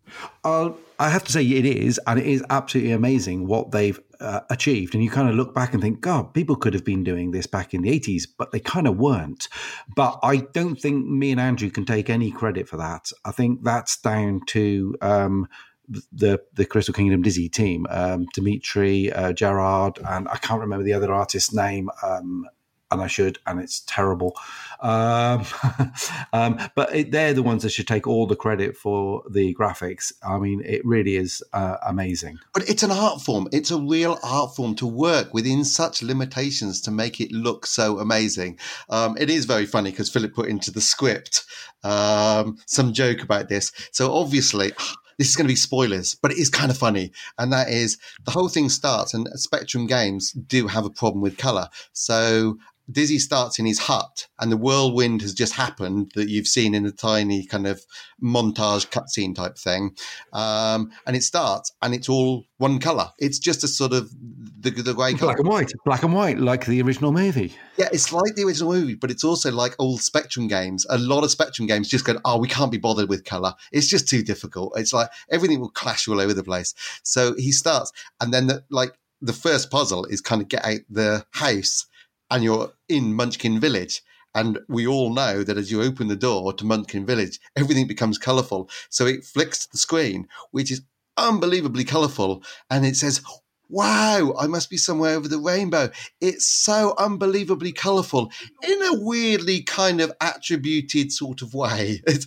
Uh, I have to say it is, and it is absolutely amazing what they've uh, achieved. And you kind of look back and think, God, people could have been doing this back in the eighties, but they kind of weren't. But I don't think me and Andrew can take any credit for that. I think that's down to um, the the Crystal Kingdom Dizzy team, um, Dimitri, uh, Gerard, and I can't remember the other artist's name. Um, and I should, and it's terrible. Um, um, but it, they're the ones that should take all the credit for the graphics. I mean, it really is uh, amazing. But it's an art form. It's a real art form to work within such limitations to make it look so amazing. Um, it is very funny because Philip put into the script um, some joke about this. So obviously... this is going to be spoilers, but it is kind of funny. And that is the whole thing starts, and Spectrum Games do have a problem with color. So Dizzy starts in his hut, and the whirlwind has just happened that you've seen in a tiny kind of montage cutscene type thing. Um, and it starts, and it's all one color. It's just a sort of the, the grey color. Black and white, black and white, like the original movie. Yeah, it's like the original movie, but it's also like old Spectrum games. A lot of Spectrum games just go, oh, we can't be bothered with color. It's just too difficult. It's like everything will clash all over the place. So he starts, and then the, like the first puzzle is kind of get out the house, and you're in Munchkin Village. And we all know that as you open the door to Munchkin Village, everything becomes colourful. So it flicks to the screen, which is unbelievably colourful. And it says, wow, I must be somewhere over the rainbow. It's so unbelievably colourful in a weirdly kind of attributed sort of way. It's,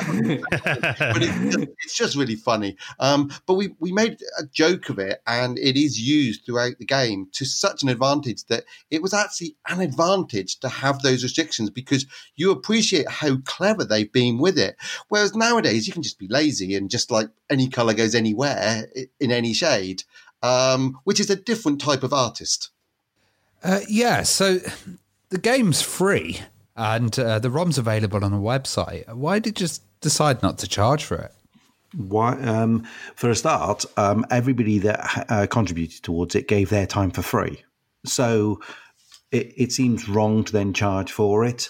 but it's just, it's just really funny. Um, but we, we made a joke of it, and it is used throughout the game to such an advantage that it was actually an advantage to have those restrictions, because you appreciate how clever they've been with it. Whereas nowadays you can just be lazy and just like any colour goes anywhere in any shade. Um, which is a different type of artist. Uh, yeah, so the game's free, and uh, the ROM's available on a website. Why did you just decide not to charge for it? Why, um, for a start, um, everybody that uh, contributed towards it gave their time for free. So it, it seems wrong to then charge for it.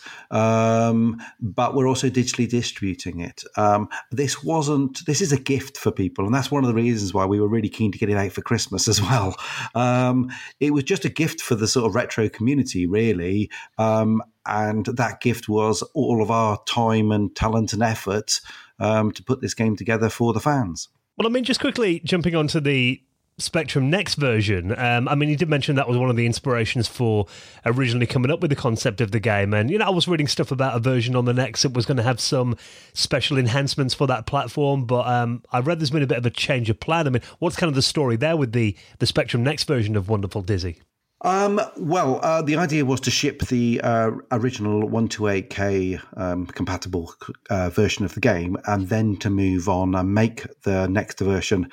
Um, but we're also digitally distributing it. Um, this wasn't, this is a gift for people. And that's one of the reasons why we were really keen to get it out for Christmas as well. Um, it was just a gift for the sort of retro community, really. Um, and that gift was all of our time and talent and effort um, to put this game together for the fans. Well, I mean, just quickly jumping onto the Spectrum Next version. Um, I mean, you did mention that was one of the inspirations for originally coming up with the concept of the game. And, you know, I was reading stuff about a version on the Next that was going to have some special enhancements for that platform. But um, I read there's been a bit of a change of plan. I mean, what's kind of the story there with the, the Spectrum Next version of Wonderful Dizzy? Um, well, uh, the idea was to ship the uh, original one twenty-eight K um, compatible uh, version of the game, and then to move on and make the next version.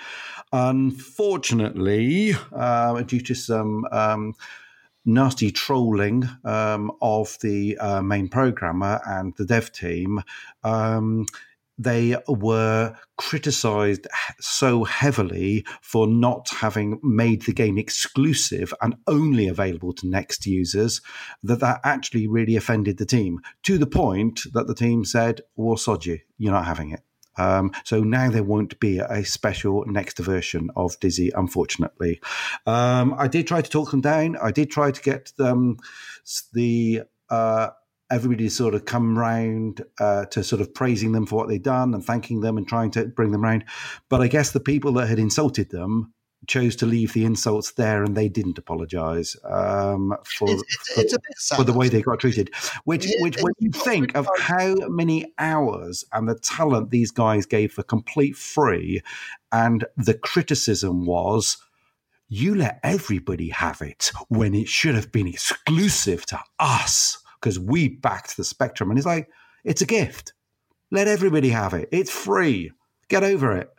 Unfortunately, uh, due to some um, nasty trolling um, of the uh, main programmer and the dev team, um, they were criticised so heavily for not having made the game exclusive and only available to Next users that that actually really offended the team, to the point that the team said, well, sod you, you're not having it. Um, so now there won't be a special Next version of Dizzy, unfortunately. Um, I did try to talk them down. I did try to get them the... Uh, everybody sort of come round uh, to sort of praising them for what they've done and thanking them and trying to bring them round. But I guess the people that had insulted them chose to leave the insults there, and they didn't apologise um, for, it's, it's, it's a bit sad, for the way they got treated. Which, it, which when you think of how many hours and the talent these guys gave for complete free, and the criticism was, you let everybody have it when it should have been exclusive to us, because we backed the Spectrum. And it's like, it's a gift. Let everybody have it. It's free. Get over it.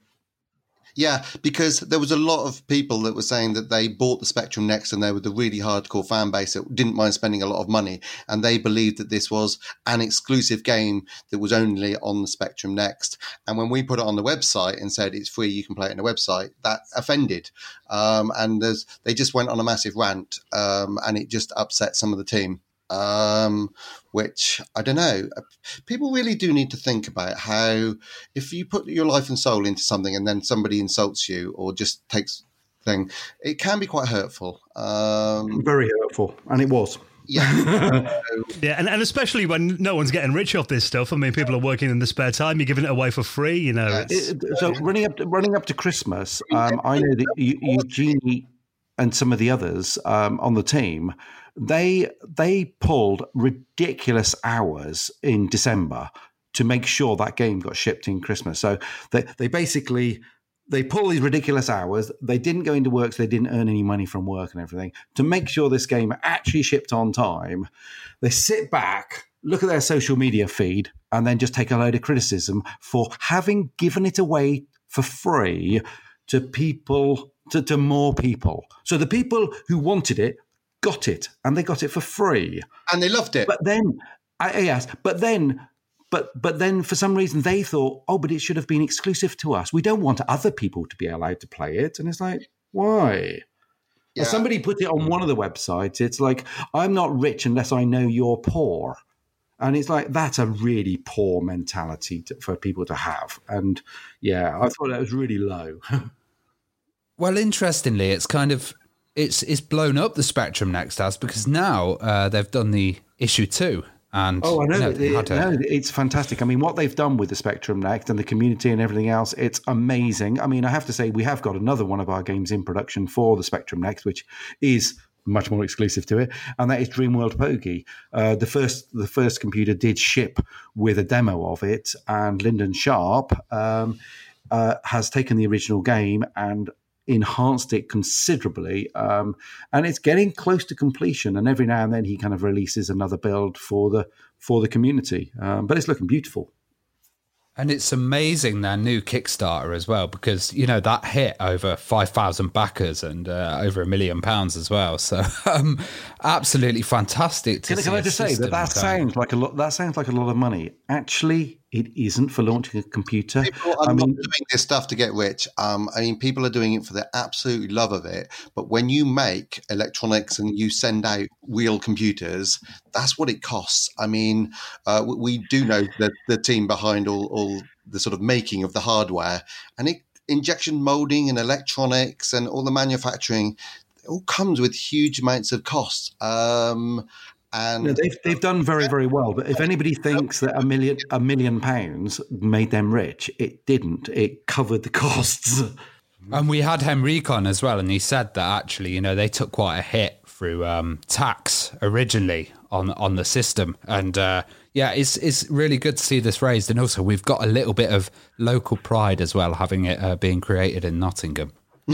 Yeah, because there was a lot of people that were saying that they bought the Spectrum Next and they were the really hardcore fan base that didn't mind spending a lot of money. And they believed that this was an exclusive game that was only on the Spectrum Next. And when we put it on the website and said it's free, you can play it on the website, that offended. Um, and there's, they just went on a massive rant um, and it just upset some of the team. Um, which I don't know. People really do need to think about how if you put your life and soul into something and then somebody insults you or just takes thing, it can be quite hurtful. Um, Very hurtful, and it was. Yeah, yeah, and, and especially when no one's getting rich off this stuff. I mean, people are working in the spare time. You're giving it away for free, you know. Yes. It, so running up to, running up to Christmas, um, I know that Eugenie and some of the others um, on the team, they they pulled ridiculous hours in December to make sure that game got shipped in Christmas. So they they basically. They pull these ridiculous hours. They didn't go into work, so they didn't earn any money from work and everything. To make sure this game actually shipped on time, they sit back, look at their social media feed, and then just take a load of criticism for having given it away for free to people, to, to more people. So the people who wanted it got it, and they got it for free. And they loved it. But then, I, yes, but then... But but then for some reason they thought, oh, but it should have been exclusive to us. We don't want other people to be allowed to play it. And it's like, why? Yeah. Somebody put it on one of the websites. It's like, I'm not rich unless I know you're poor. And it's like, that's a really poor mentality to, for people to have. And yeah, I thought that was really low. Well, interestingly, it's kind of, it's, it's blown up the Spectrum Next has, because now uh, they've done the issue two. And oh, I know. You know, it, no, it's fantastic. I mean, what they've done with the Spectrum Next and the community and everything else, it's amazing. I mean, I have to say, we have got another one of our games in production for the Spectrum Next, which is much more exclusive to it, and that is Dreamworld Pogie. Uh, the first the first computer did ship with a demo of it, and Lyndon Sharp um, uh, has taken the original game and enhanced it considerably, um, and it's getting close to completion. And every now and then he kind of releases another build for the for the community, um, but it's looking beautiful. And it's amazing their new Kickstarter as well, because you know that hit over five thousand backers and uh, over a million pounds as well. So um, absolutely fantastic. To can, see can I just say that that sounds like a lot? That sounds like a lot of money. Actually, it isn't for launching a computer. People are I not mean, doing this stuff to get rich. Um, I mean, people are doing it for the absolute love of it. But when you make electronics and you send out real computers, that's what it costs. I mean, uh, we do know that the team behind all, all the sort of making of the hardware, and it, injection molding and electronics and all the manufacturing, it all comes with huge amounts of costs. Um, And no, they've they've done very very well. But if anybody thinks that a million a million pounds made them rich, it didn't. It covered the costs. And we had Henricon as well, and he said that actually, you know, they took quite a hit through um, tax originally on on the system, and uh, yeah, it's it's really good to see this raised. And also, we've got a little bit of local pride as well, having it uh, being created in Nottingham.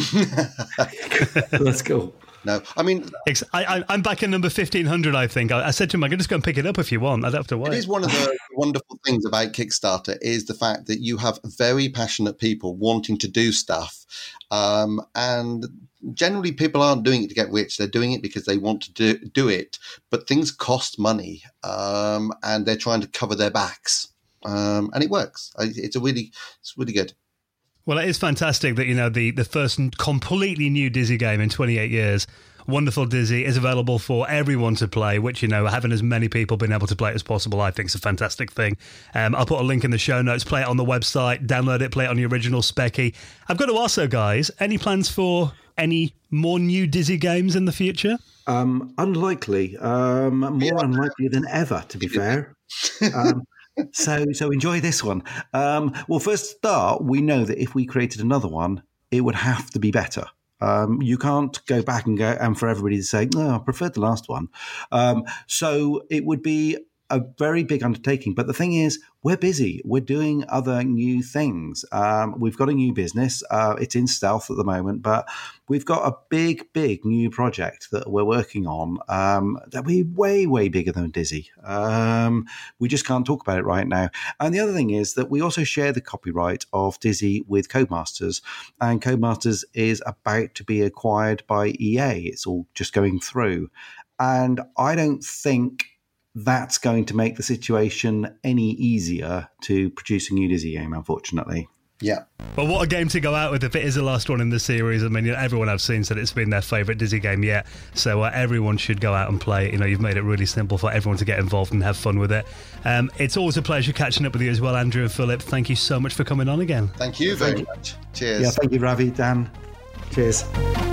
That's cool. No, I mean, I, I, I'm back in number fifteen hundred, I think. I, I said to him, I can just go and pick it up if you want. I don't have to wait. It is one of the wonderful things about Kickstarter is the fact that you have very passionate people wanting to do stuff. Um, and generally people aren't doing it to get rich. They're doing it because they want to do, do it. But things cost money, um, and they're trying to cover their backs. Um, and it works. It's a really, it's really good. Well, it is fantastic that, you know, the, the first completely new Dizzy game in twenty-eight years, Wonderful Dizzy, is available for everyone to play, which, you know, having as many people being able to play it as possible, I think is a fantastic thing. Um, I'll put a link in the show notes. Play it on the website, download it, play it on the original Specky. I've got to ask though, guys, any plans for any more new Dizzy games in the future? Um, unlikely. Um, more unlikely than ever, to be fair. Um, So, so enjoy this one. Um, well, first start, we know that if we created another one, it would have to be better. Um, you can't go back and go and for everybody to say, no, I preferred the last one. Um, so it would be a very big undertaking. But the thing is, we're busy. We're doing other new things. Um, we've got a new business. Uh, it's in stealth at the moment, but we've got a big, big new project that we're working on um, that we're way, way bigger than Dizzy. Um, we just can't talk about it right now. And the other thing is that we also share the copyright of Dizzy with Codemasters, and Codemasters is about to be acquired by E A. It's all just going through. And I don't think that's going to make the situation any easier to produce a new Dizzy game, unfortunately. Yeah. But what a game to go out with if it is the last one in the series. I mean, you know, everyone I've seen said it's been their favourite Dizzy game yet. So uh, everyone should go out and play it. You know, you've made it really simple for everyone to get involved and have fun with it. Um, it's always a pleasure catching up with you as well, Andrew and Philip. Thank you so much for coming on again. Thank you very much. Cheers. Yeah, thank you, Ravi, Dan. Cheers.